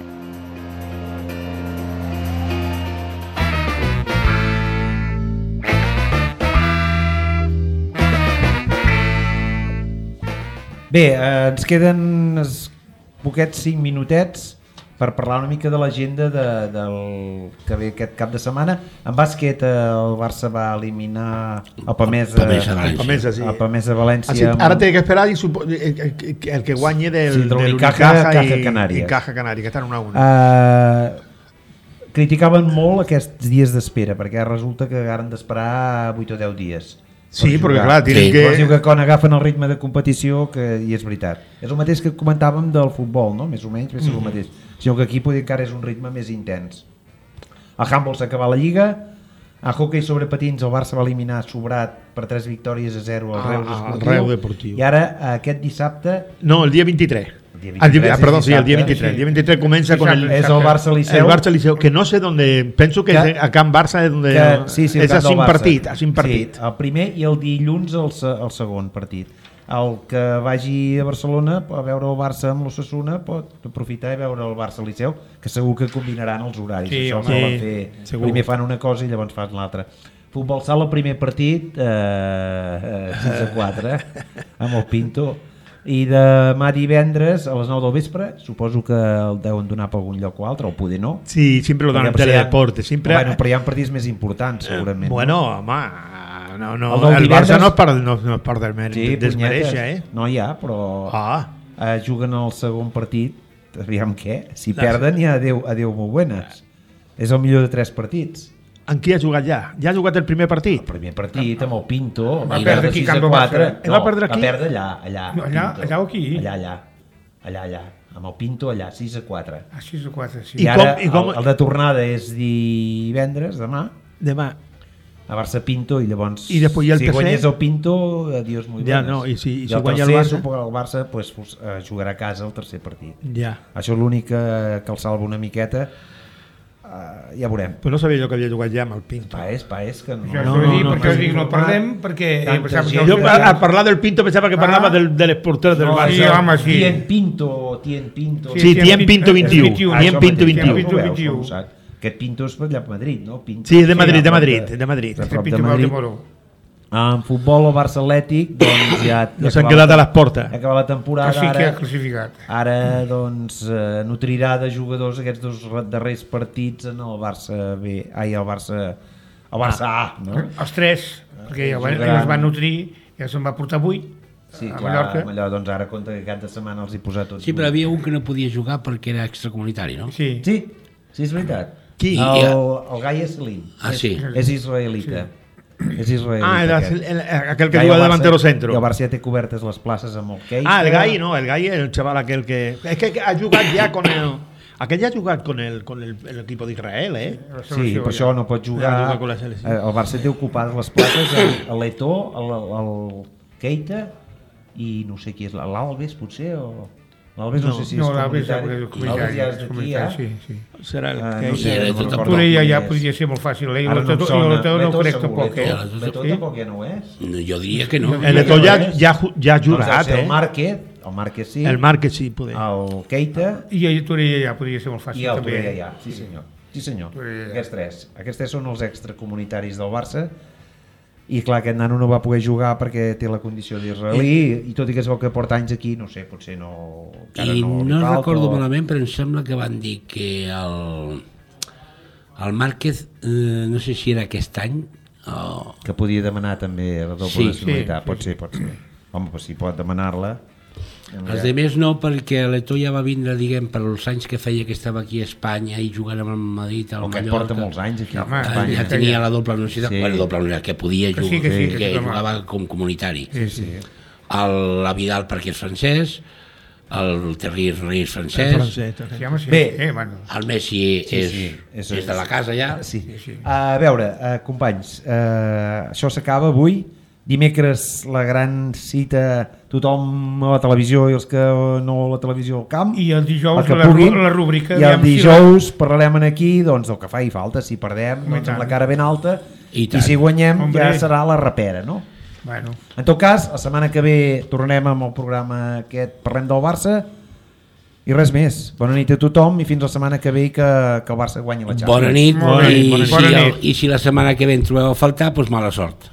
Speaker 2: Bé, ens queden poquets 5 minutets per parlar una mica de l'agenda del que ve aquest cap de setmana. En bàsquet el Barça va eliminar el Pamesa València.
Speaker 10: Ara té que esperar el que guanyi del
Speaker 2: Caja Canàries.
Speaker 10: Caja Canàries, que estan 1-1.
Speaker 2: Criticaven molt aquests dies d'espera, perquè resulta que haren d'esperar 8 o 10 dies.
Speaker 10: Sí, perquè clar, tenen que...
Speaker 2: Diu que quan agafen el ritme de competició, i és veritat. És el mateix que comentàvem del futbol, no? Més o menys, és el mateix. Sinó que aquí potser encara és un ritme més intens. El handball s'ha acabat la Lliga, a hoquei sobre patins el Barça va eliminar sobrat per 3 victòries a 0 al
Speaker 10: Reus Deportiu.
Speaker 2: I ara, aquest dissabte...
Speaker 10: No, el dia 23. El dia 23. El dia 23 comença con el
Speaker 2: Barça-Liceu.
Speaker 10: El Barça-Liceu, que no sé dónde... Penso que a Can Barça és donde... És a 5 partit.
Speaker 2: Sí, el primer i el dilluns el segon partit. El que vagi a Barcelona a veure el Barça amb l'Osasuna pot aprofitar i veure el Barça-Liceu, que segur que combinaran els horaris. Això volen fer. Primer fan una cosa i llavors fan l'altra. Futbol sala, el primer partit 6-4 amb el Pinto. I demà divendres a les 9 del vespre, suposo que el deuen donar per algun lloc o altre, o poder no.
Speaker 10: Sí, sempre lo donen en Teledeporte.
Speaker 2: Bueno, però hi ha partits més importants, segurament.
Speaker 10: Bueno, home, el Barça no es part del desmereix,
Speaker 2: No hi ha, però juguen el segon partit, aviam què, si perden ja adeu molt buenes. És el millor de 3 partits.
Speaker 10: En qui ha jugat ja? Ja ha jugat el primer partit?
Speaker 2: El primer partit amb el Pinto.
Speaker 4: Va perdre aquí, Camp Barça.
Speaker 10: Va perdre aquí?
Speaker 2: Va perdre allà.
Speaker 4: Allà o aquí?
Speaker 2: Allà. Amb el Pinto allà, 6-4.
Speaker 4: 6-4, sí.
Speaker 2: I ara el de tornada és divendres, demà. A Barça Pinto i llavors
Speaker 10: i després
Speaker 2: si guanyés el Pinto, adiós molt
Speaker 10: ja, no, i si guanya
Speaker 2: el
Speaker 10: Barça
Speaker 2: el Barça pues, jugarà a casa el tercer partit.
Speaker 10: Ja.
Speaker 2: Això és l'únic que el salva una miqueta. Ja veurem.
Speaker 10: Però no sabia jo que havia jugat ja amb el Pinto.
Speaker 2: Paés que no.
Speaker 4: No parlem perquè...
Speaker 10: Jo a parlar del Pinto pensava que parlava de les porteres del Barça.
Speaker 4: Sí, home, sí.
Speaker 2: Tien Pinto.
Speaker 10: Sí, Tien Pinto 21.
Speaker 2: Aquest Pinto és per allà a Madrid, no?
Speaker 10: Sí, de Madrid.
Speaker 2: En futbol el Barça Atlètic doncs ja
Speaker 10: s'han quedat a les portes.
Speaker 2: Ha acabat la temporada.
Speaker 4: Sí que ha classificat.
Speaker 2: Ara doncs nutrirà de jugadors aquests 2 darrers partits en el Barça B. El Barça A, no?
Speaker 4: Els 3, perquè ja es van nutrir, ja se'n va portar 8.
Speaker 2: Sí, a Mallorca. Doncs ara compta que cada setmana els hi posa tots.
Speaker 3: Sí, però havia un que no podia jugar perquè era extracomunitari, no?
Speaker 2: Sí, és veritat.
Speaker 10: Qui?
Speaker 2: El Gaia Selim.
Speaker 3: Sí.
Speaker 2: És israelita. És
Speaker 10: aquel que juga delantero centro.
Speaker 2: I el Barça ja té cobertes les places amb el Keita.
Speaker 10: El Gai no, el Gai el xaval aquel que... És que ha jugat ja con el... Aquell ja ha jugat con l'equip d'Israel,
Speaker 2: Sí, per això no pot jugar. El Barça té ocupades les places l'Eto, el Keita i no sé qui és, l'Alves potser, o... L'Alves no sé si és comunitari. L'Alves ja és d'aquí,
Speaker 4: sí.
Speaker 10: Serà el
Speaker 2: que...
Speaker 4: Potser ja podria ser molt fàcil, i l'Eto no crec tampoc.
Speaker 2: L'Eto tampoc ja no és.
Speaker 3: Jo diria que no.
Speaker 10: L'Eto ja ha jurat,
Speaker 2: El Márquez sí.
Speaker 10: El Márquez sí, poder.
Speaker 2: El Keita.
Speaker 4: I el Torella ja podria ser molt fàcil.
Speaker 2: I el Torella ja, sí senyor. Aquests 3 són els extracomunitaris del Barça. I clar, aquest nano no va poder jugar perquè té la condició d'israelí i tot i que es veu que porta anys aquí, no sé, potser no...
Speaker 3: I no recordo malament, però em sembla que van dir que el Márquez, no sé si era aquest any o...
Speaker 2: Que podia demanar també la doble nacionalitat, pot ser. Home, però si pot demanar-la...
Speaker 3: Els altres no, perquè l'Eto ja va vindre, diguem, per els anys que feia que estava aquí a Espanya i jugant amb el Madrid, al Mallorca.
Speaker 2: Porta molts anys aquí a Espanya.
Speaker 3: Ja tenia la doble nacionalitat, que podia jugar, que jugava com comunitari.
Speaker 2: Sí.
Speaker 3: La Vidal perquè és francès, el Thierry francès.
Speaker 2: Bé,
Speaker 3: el Messi és de la casa ja.
Speaker 2: Sí. A veure, companys, això s'acaba avui. Dimecres la gran cita, tothom a la televisió i els que no a la televisió al camp.
Speaker 4: I el dijous la rúbrica.
Speaker 2: I el dijous parlarem aquí doncs, del que fa i falta. Si perdem, doncs, amb la cara ben alta, i si guanyem ja serà la rapera, no?
Speaker 4: Bueno.
Speaker 2: En tot cas, la setmana que ve tornem amb el programa aquest, parlem del Barça i res més. Bona nit a tothom i fins la setmana que ve que el Barça guanyi la Champions.
Speaker 3: Bona nit. I si la setmana que ve en trobeu a faltar, doncs mala sort.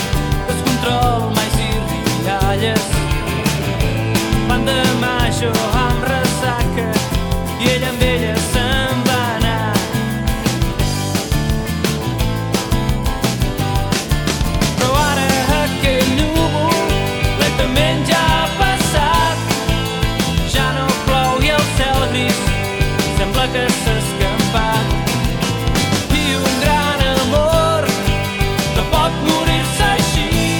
Speaker 14: Descontrol, mais i rialles van de major